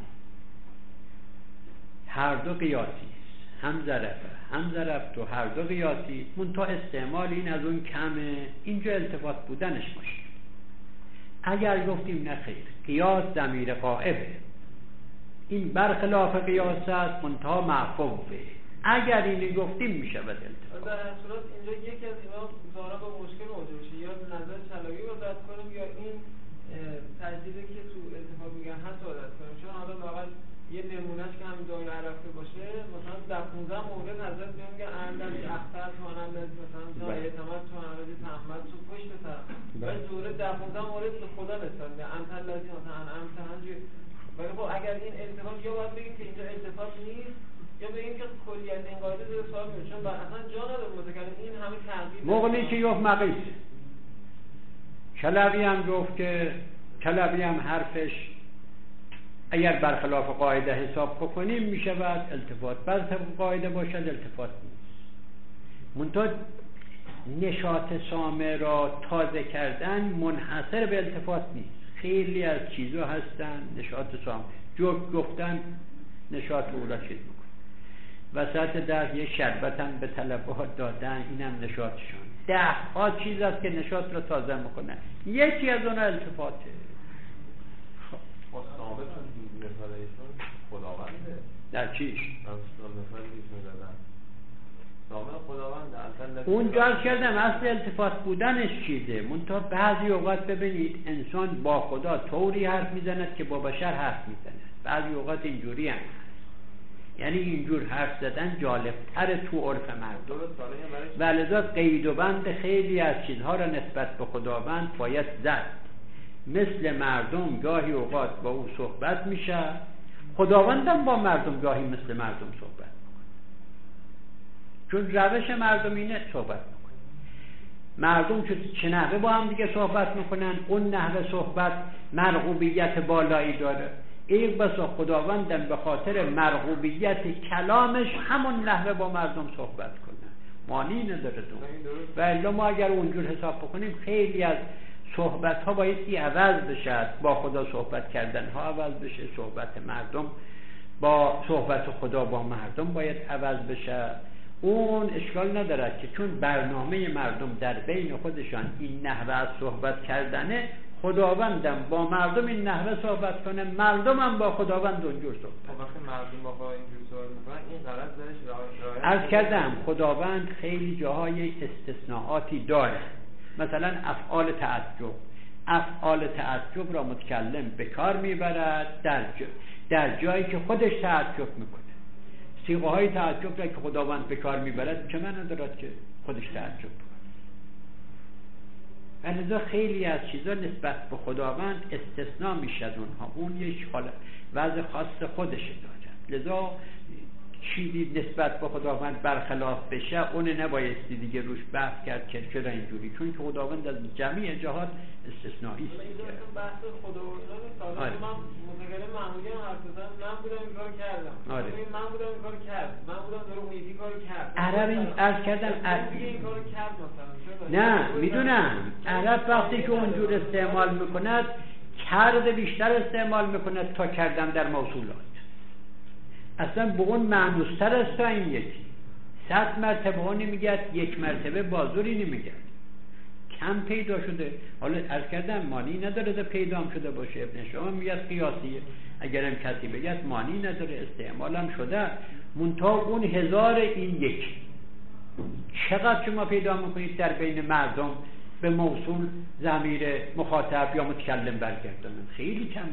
هر دو قیاسی هم ضرب تو هر دو قیاسی منتها استعمال این از اون کمه، اینجا التفات بودنش مشکل. اگر گفتیم نه خیر قیاس ضمیر غائبه، این برخلاف قیاس است منتها معفوه، اگر اینی گفتیم میشه بد التفات. در هر صورت اینجا یکی از اینا ظاهرا با مشکل مواجه میشه، یا نظر چلبی رو رد کنیم یا این تجدیدی که تو التفات میگن هست رو رد کنیم. چون حالا واقعا یه نمونهش که همین دایره عرفته باشه، مثلا در 15 مورد حضرت میگن اندازی اختر تو اندازی مثلا جای اعتماد تو اندازی تحمد تو پشت سر، ولی دوره در 15 مورد به خدا نسبت میده انت لازم مثلا انت همینجوری. ولی خب اگر این التفات یا باید بگیم که اینجا التفات نیست یا بگیم که کلیت این قاعده زیر سوال میره، چون اصلا جا نداره متکلم این همه تغییر موقعی که گفت مقیس. چلبی هم گفت که چلبی هم حرفش اگر برخلاف قاعده حساب بکنیم میشه بعد التفات، برخلاف قاعده باشد التفات نیست. منتها نشاط سامع را تازه کردن منحصر به التفات نیست، خیلی از چیزا هستن نشاط سامع جوک گفتن نشاط او را چیز میکنه، وسط در یه شربت هم به طلبه ها دادن اینم نشاطشون، 10 ها چیز است که نشاط را تازه میکنن، یکی از اونها التفاته. ثابتون مثال ایشون خداونده در چیش؟ مثال ایشون دادن ثابت خداونده اونجا کردم اصل التفات بودنش چیزه، منتها بعضی اوقات ببینید انسان با خدا طوری حرف میزند که با بشر حرف میزند، بعضی اوقات اینجوری هم هست، یعنی اینجور حرف زدن جالبتر تو عرف مردم و لذا قید و بند خیلی از چیزها را نسبت به خداوند باید زد. مثل مردم گاهی اوقات با او صحبت میشه، خداوندم با مردم گاهی مثل مردم صحبت میکنه، چون روش مردم اینه صحبت میکنه. مردم چه نحوه با هم دیگه صحبت میکنن، اون نحوه صحبت مرغوبیت بالایی داره. یک بسا خداوندم به خاطر مرغوبیت کلامش همون نحوه با مردم صحبت کنه، معنی نداره دون. و الا ما اگر اونجور حساب بکنیم خیلی از صحبت ها بایستی عوض بشه، با خدا صحبت کردن ها عوض بشه، صحبت مردم با صحبت خدا با مردم باید عوض بشه. اون اشکال ندارد که چون برنامه مردم در بین خودشان این نحوه از صحبت کردنه، خداوندم با مردم این نحوه صحبت کنه، مردم هم با خداوند اونجور صحبت. وقتی مردم با اینجور صحبت میکنن این غلط درش عرض کردم خداوند خیلی جاهای استثناءاتی داره، مثلا افعال تعجب را متکلم به کار میبرد در جایی که خودش تعجب میکنه. صیغه های تعجب را که خداوند به کار میبرد چه معنی دارد که خودش تعجب کنه؟ لذا خیلی از چیزا نسبت به خداوند استثناء میشه از اونها، اون یک وضع خاص خودشه داره. لذا چیزی نسبت به خداوند برخلاف بشه اون نبایستی دیگه روش بحث کرد که چرا اینجوری، چون که خداوند از جمعی جهات استثنایی است. این بحث خداوندان ساده من متکلم معمولی هم حرف بزنم، من بودم این کارو کردم. من بودم این کارو کرد. من بودم داره اون یکی کارو کرد. عرب این عرض کردم این کارو کرد مثلا. نه میدونم عرب وقتی که اونجور استعمال میکند کرد بیشتر استعمال میکند تا کردن در موصولات. اصلا به اون معنوستر است تا این یکی. 100 مرتبه ها نمیگد، 1 مرتبه بازوری نمیگد، کم پیدا شده. حالا عرض کردم مانی نداره ده پیدا هم شده باشه. ابن شام میگه قیاسیه، اگرم کسی بگه مانی نداره، استعمال هم شده. منتها اون 1000 این یک چقدر شما پیدا میکنید در بین مردم به موصول ضمیر مخاطب یا متکلم برگردانن؟ خیلی کمه.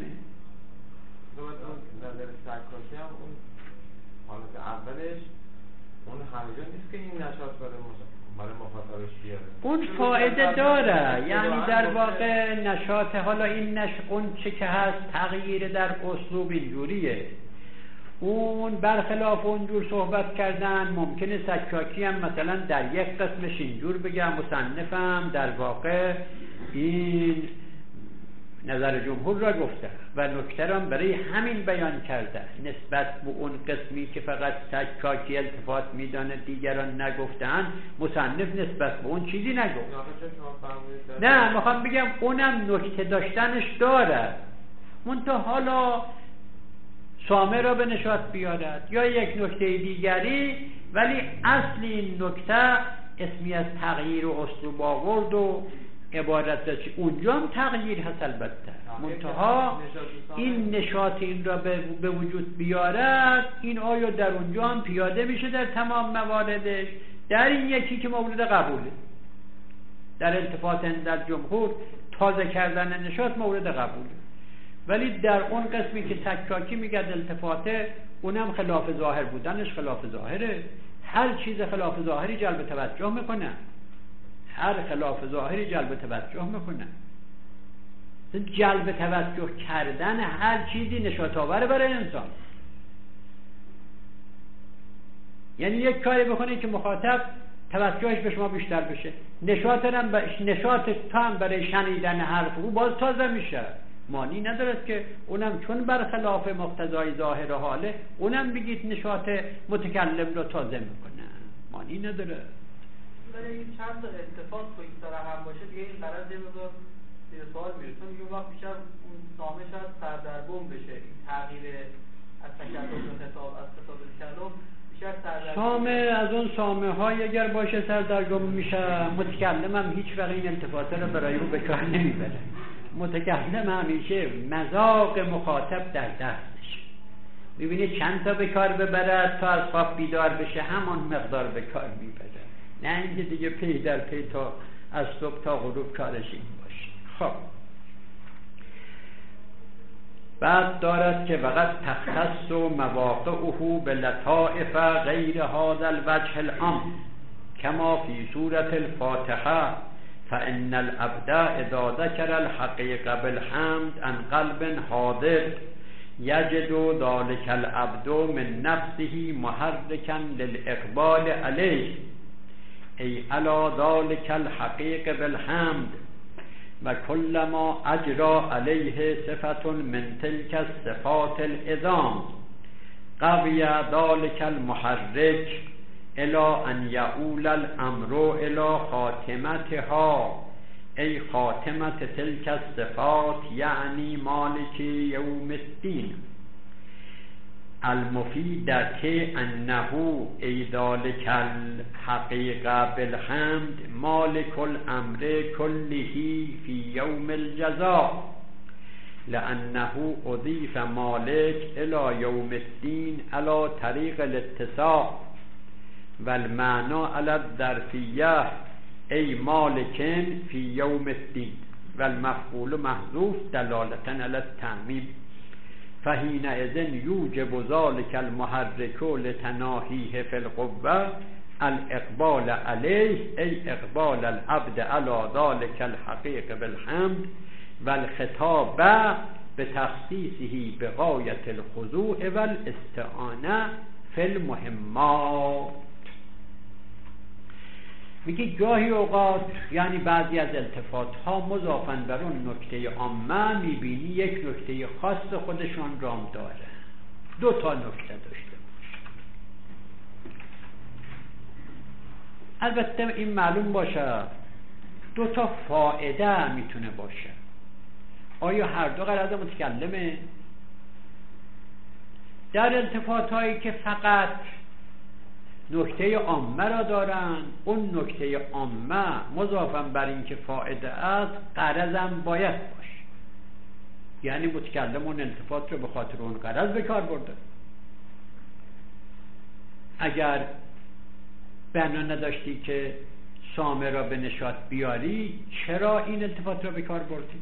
نظر سرکاشی هم اون حالت اولش اون هرجا نیست که این نشاط برای مخاطبش بیاره. اون فایده داره، یعنی در واقع نشاط. حالا این اون چه که هست تغییر در اسلوب اینجوریه. اون برخلاف اونجور صحبت کردن ممکنه سکاکی هم مثلا در یک قسمش اینجور بگم، مصنفم در واقع این نظر جمهور را گفته و نکته را برای همین بیان کرده نسبت به اون قسمی که فقط سکاکی التفات میدانه دیگران نگفتن. مصنف نسبت به اون چیزی نگفت. نه میخوام بگم اونم نکته داشتنش داره، منتها حالا سامه را به نشاط بیارد یا یک نکته دیگری، ولی اصل این نکته اسمی از تغییر و اسلوب آورد و عبارت است. اونجا هم تغییر هست البته، منتها این نشاط این را به وجود بیارد. این آیا در اونجا هم پیاده میشه در تمام مواردش؟ در این یکی که مورد قبوله، در التفات در جمهور تازه کردن نشاط مورد قبوله، ولی در اون قسمی که سکاکی میگه التفاته، اونم خلاف ظاهر بودنش خلاف ظاهره. هر چیز خلاف ظاهری جلب توجه میکنه، هر خلاف ظاهری جلب توجه میکنه. جلب توجه کردن هر چیزی نشاط آور برای انسان. یعنی یک کاری بکنه که مخاطب توجهش به شما بیشتر بشه، نشاط تام برای شنیدن حرف او باز تازه میشه. مانی ندارد که اونم چون برخلاف مقتضای ظاهر حاله اونم بگید نشاط متکلم رو تازه میکنه. مانی نداره. ولی این چند تا التفات تو این طرح هم باشه دیگه این قرار مقدار زیر سوال میره، چون یه وقت بیشتر اون سامه شاید سردرگم بشه. این تغییر از تکلم به خطاب، از خطاب به کلام بیشتر سردرگم. سامه از اون سامه های اگر باشه سردرگم میشه، متکلم هم هیچ وقت این التفاته رو برای او به کار نمیبره. متکلم همیشه مذاق مخاطب در دستش، ببینه چند تا به کار ببرد تا از خواب بیدار بشه، همان مقدار به کار میبره، نه اینکه دیگه پی در پی تا از صبح تا غروب کارش این باشه. خب بعد دارد که وقت تختص و مواقعه به لطائف غیر هذا الوجه العام کما فی سورة الفاتحه فإن العبد اذا ذكر الحقيقة بالحمد عن قلب حاضر يجد ذلك العبد من نفسه محركا للإقبال عليه أي على ذلك الحقيقة بالحمد وكلما أجرى عليه صفة من تلك الصفات العظام قوي ذلك المحرك الى ان یعول الامر الى خاتمتها ای خاتمت تلك الصفات یعنی مالک یوم الدین المفیدة انه ای ذلك الحقیقه بالحمد مالک الامر كله فی یوم الجزاء لأنه اضیف مالک الى یوم الدین على طریق الاتصال والمعنى على الظرفیه ای مالکن فی یوم الدین والمفعول محذوف دلالة على التعمیم فحینئذ یوجب ذلك المحرک لتناهیه فی القوة الاقبال علیه ای اقبال العبد على ذلك الحقیق بالحمد والخطاب بتخصیصه بغایت الخضوع والاستعانه فی فی المهمات. میگه گاهی اوقات یعنی بعضی از التفات ها مضافاً بر اون نکته عامه میبینی یک نکته خاص خودشون رام داره، دو تا نکته داشته باشه. البته این معلوم باشه دو تا فائده میتونه باشه. آیا هر دو غرض متکلمه؟ در التفات هایی که فقط نکته عامه را دارن، اون نکته عامه مضافاً بر این که فائده است غرضم باید باشه، یعنی متکلم اون التفات رو به خاطر اون غرض به کار برده. اگر بنا نداشتی که سامه را به نشاط بیاری، چرا این التفات را به کار بردی؟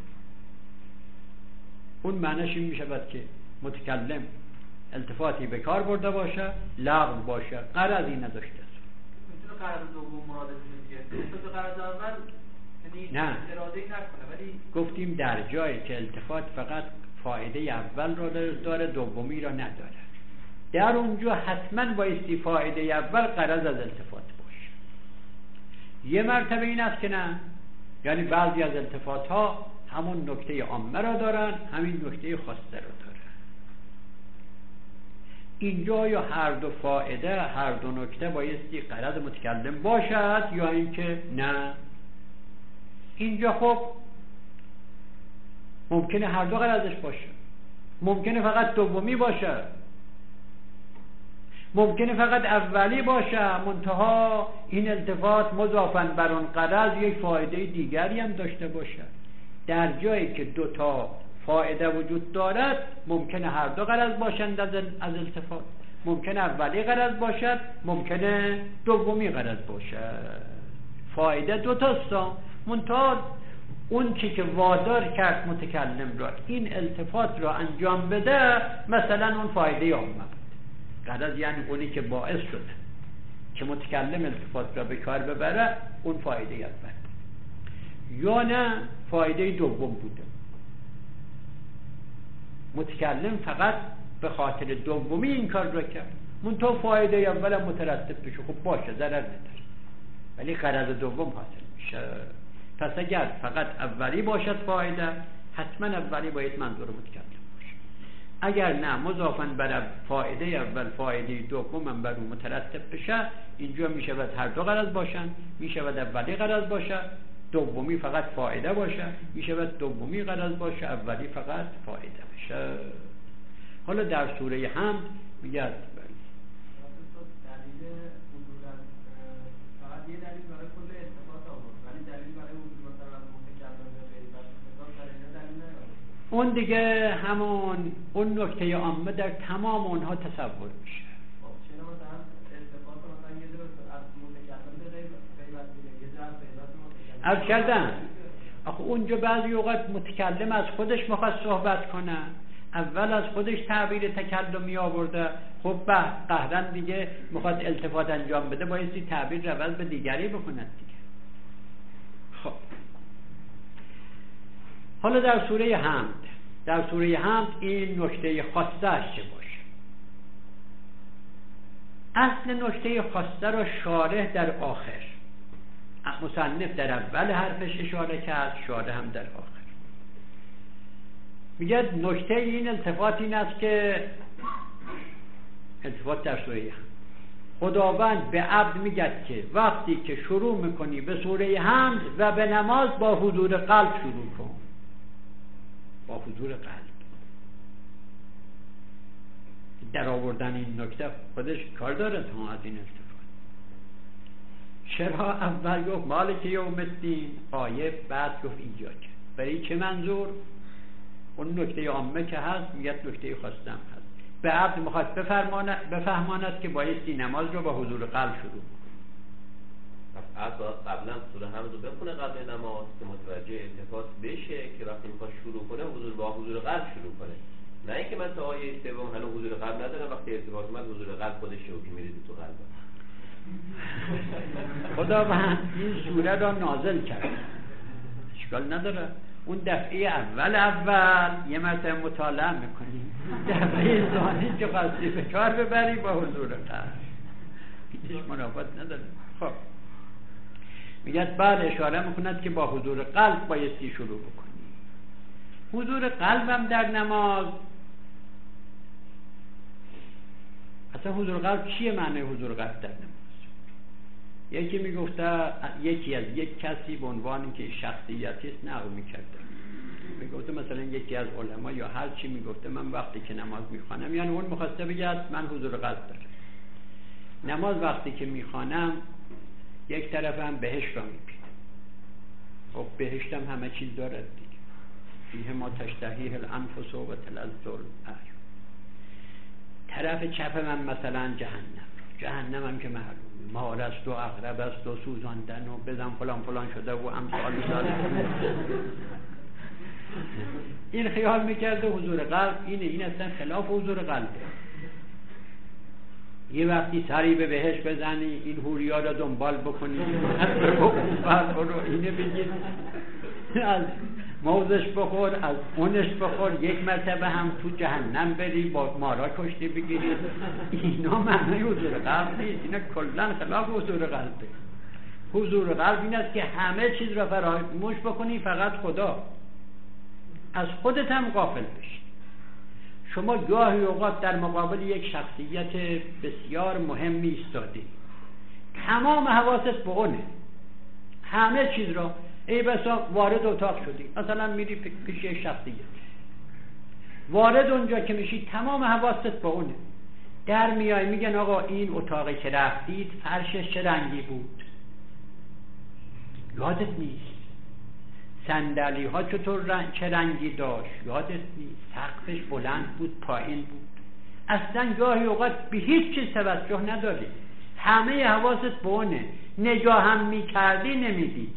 اون معنیش این می شود که متکلم التفاتی به کار برده باشه، لغو باشه، غرضی نداشته است. میتونه غرض دوم مراد بشه دیگه. تو غرض اول یعنی اراده نکنه، ولی گفتیم در جایی که التفات فقط فایده اول را داره دومی را نداره، در اونجا حتما بایستی فایده اول غرض از التفات باشه. یه مرتبه این است که نه، یعنی بعضی از التفات ها همون نکته عامه را دارن، همین نکته خاصه را دارن. اینجا یا هر دو فائده، هر دو نکته بایستی غرض متکلم باشد یا اینکه نه. اینجا خب ممکنه هر دو غرضش باشه، ممکنه فقط دومی باشه، ممکنه فقط اولی باشه، منتها این التفات مضافاً بر اون غرض یک فایده دیگری هم داشته باشه. در جایی که دو تا فایده وجود دارد ممکنه هر دو غرض باشند از التفات، ممکنه اولی غرض باشد، ممکنه دومی غرض باشد. فایده دو تاست، منتها اون که وادار کرد متکلم را این التفات را انجام بده، مثلا اون فایده عامه بود. غرض یعنی اونی که باعث شده که متکلم التفات را به کار ببره، اون فایده اول، یا نه فایده دوم بوده. متکلم فقط به خاطر دومی این کار را کرد، منتها فایده اول مترتب بشه، خب باشه ضرر نداره، ولی غرض دوم حاصل میشه. پس اگر فقط اولی باشد فایده، حتما اولی باید منظور متکلم باشه. اگر نه مضافاً بر فایده اول فایده دوم هم بر اون مترتب بشه، اینجا میشود هر دو غرض باشن، میشود اولی غرض باشه، دومی فقط فایده باشه، میشود دومی غرض باشه، اولی فقط فایده باشه. حالا در سوره حمد میگه دلیل حضور فقط یه دلیل برای کل التفات آورد، ولی دلیل برای حضور مثلا متکلم به غیبت دلیل نیاورد. اون دیگه همون اون نکته عامه در تمام اونها تصور میشه. چرا مثلا التفات مثلا یه جور از متکلم به غیبت دیگه، یه جور از غیبت متکلم عرض کردم آخه اونجا بعضی اوقات متکلم از خودش میخواد صحبت کنه، اول از خودش تعبیر تکلمی آورده، خب قهرن دیگه میخواد التفات انجام بده، بایستی تعبیر رو به دیگری بکند دیگه. خب حالا در سوره حمد این نکته خاصه چه باشه؟ اصل نکته خاصه را شارح در آخر، مصنف در اول حرفش اشاره کرد، شارح هم در آخر. میگه نکته این التفات این است که التفات در سوره حمد، خداوند به عبد میگه که وقتی که شروع میکنی به سوره حمد و به نماز با حضور قلب شروع کن، با حضور قلب. در آوردن این نکته خودش کار داره تا از این التفات. چرا اول گفت مالک یوم الدین غایب، بعد گفت اینجا که برای چه منظور؟ اون نکته عامه که هست میگه نکته خاصه هم هست. به عبد میخواد بفهماند که بایستی نماز رو با حضور قلب شروع کنه. عبد قبلا سوره حمد رو بخونه قبل نماز که متوجه التفات بشه که وقتی میخواد شروع کنه با حضور قلب شروع کنه، نه اینکه من تا آیه سوم هنوز حضور قلب ندارم، وقتی التفات اومد حضور قلب خودش شوکی میریزه تو قلب. خداوند این سوره را نازل کرد، اشکال نداره، اون دفعه اول یه مرتبه مطالعه میکنیم، دفعه ثانی که قصدی به کار ببری با حضور قلب هیچ منافات نداره. خب میگه بعد اشاره میکند که با حضور قلب بایستی شروع بکنی. حضور قلبم در نماز، اصلا حضور قلب چیه؟ معنی حضور قلب در نماز؟ یکی میگفته یک کسی به عنوان که شخصیتی است نقل میکرده، میگفته مثلا یکی از علما یا هر چی میگفته من وقتی که نماز میخوانم، یعنی اون میخواسته بگه من حضور قلب دارم. نماز وقتی که میخوانم یک طرفم بهشت را میبینم. خب بهشتم همه چیز دارد دیگه، فیه ما تشتهیه الانفس و تلذ الاعین. طرف چپ من مثلا جهنم هم که معلوم مار است و عقرب است و سوزاندن و بزن فلان شده و امثال این خیال میکرده حضور قلب این اصلا خلاف حضور قلبه. یه وقتی سری به بهش بزنی، این حوریا را دنبال بکنی، اینه بگید از موزش بخور، از اونش بخور، یک مرتبه هم تو جهنم بری با مارا کشتی بگیری، اینا معنی حضور قلب نیست، اینا کلن خلاف حضور قلبه. حضور قلب این است که همه چیز را فراموش بکنی، فقط خدا، از خودت هم غافل بشی. شما گاهی اوقات در مقابل یک شخصیت بسیار مهمی ایستادی، تمام حواست به اونه، همه چیز را ای بسا وارد اتاق شدی، مثلا میری پیش یک شخصیت، وارد اونجا که میشی تمام حواست به اونه. در میای میگن آقا این اتاقی که رفتید فرشش چه رنگی بود؟ یادت نیست. صندلی ها چه رنگی داشت؟ یادت نیست. سقفش بلند بود پایین بود؟ اصلا گاهی اوقات به هیچ چیز توجه نداری، همه حواست به اونه، نگاه هم میکردی نمیدیدی.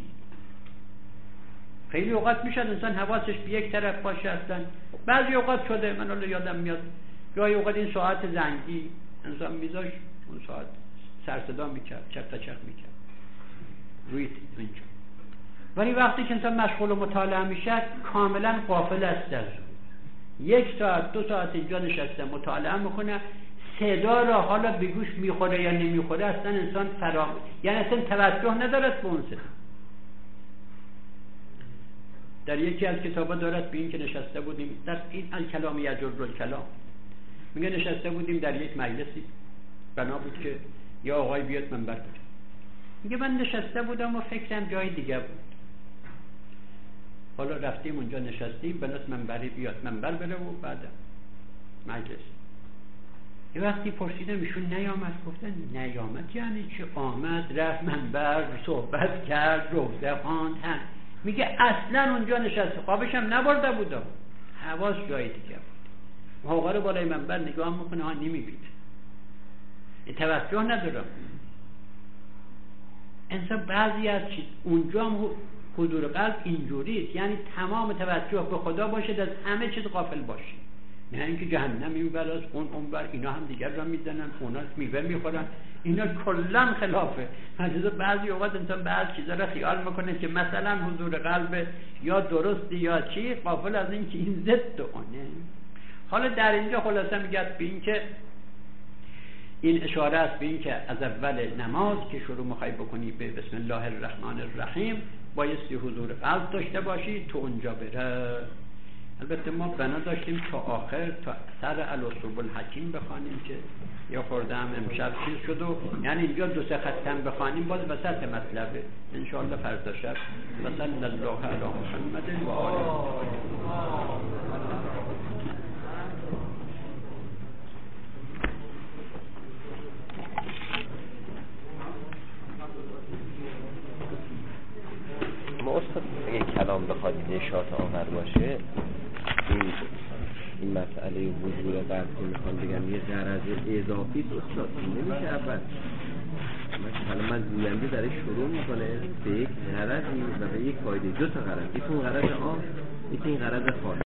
خیلی اوقات میشد انسان حواسش به یک طرف باشه، اصلا بعضی اوقات شده، من الان یادم میاد گاهی اوقات این ساعت زنگی انسان میذاشت، اون ساعت سر صدا میکرد، چپ تا چپ میکرد روی اینجا، ولی وقتی که انسان مشغول و مطالعه میشه کاملا غافل است از اون. 1 ساعت 2 ساعت اینجا نشسته مطالعه میکنه، صدا را حالا به گوش میخوره یا نمیخوره اصلا انسان یعنی اصلا توجه ندارد به اون صدا. در یکی از کتابا دارد به این که نشسته بودیم در این الکلام یجر الکلام، میگه نشسته بودیم در یک مجلسی، بنا بود که یا آقای بیاد منبر بده. میگه من نشسته بودم و فکرم جای دیگه بود، حالا رفتیم اونجا نشستیم، بناس منبری بیاد منبر بره و بعد مجلس. یه وقتی پرسیدم ایشون نیامد، گفتن نیامد یعنی چه؟ آمد رفت منبر صحبت کرد روزه خواند. میگه اصلا اونجا نشسته، خوابش هم نبرده بودم، حواس جای دیگه بود. آقا رو بالای منبر نگاه میکنه ها نمیبینه، توجه ندارم. انسان بعضی از چیز اونجا هم حضور قلب اینجوریست، یعنی تمام توجه به خدا باشه، از همه چیز غافل باشه، نه اینکه جهنم این بلاست اون بر اینا هم دیگر را میزنن، اونا میوه میخورن، اینا کلا خلافه. حتی بعضی اوقات انسان بعضی چیزا را خیال میکنه که مثلا حضور قلب یا درستی یا چی، غافل از این که این ضد اونه. حالا در اینجا خلاصه میگه به این که این اشاره است به این که از اول نماز که شروع میخوای بکنی به بسم الله الرحمن الرحیم بایستی حضور قلب داشته باشی تو اونجا بره. البته ما بنا داشتیم تا آخر تا سر الاسلوب الحکیم بخوانیم که یا خورده هم امشب چیز شد و یعنی اینجا 2-3 خطم بخوانیم باز وسط مطلبه انشاءالله فردا شب. و صلی الله علی محمد و آله. استاد اگه کلام بخواد نشاط آور باشه، این مسئله حضور قلب میخوان بگم یه غرض اضافی استاد نمیشه. اول مثلا من گوینده درش شروع میکنه به یک غرضی و به یک فایده، 2 تا غرض، یکی اون غرض عام، یکی این غرض خاص.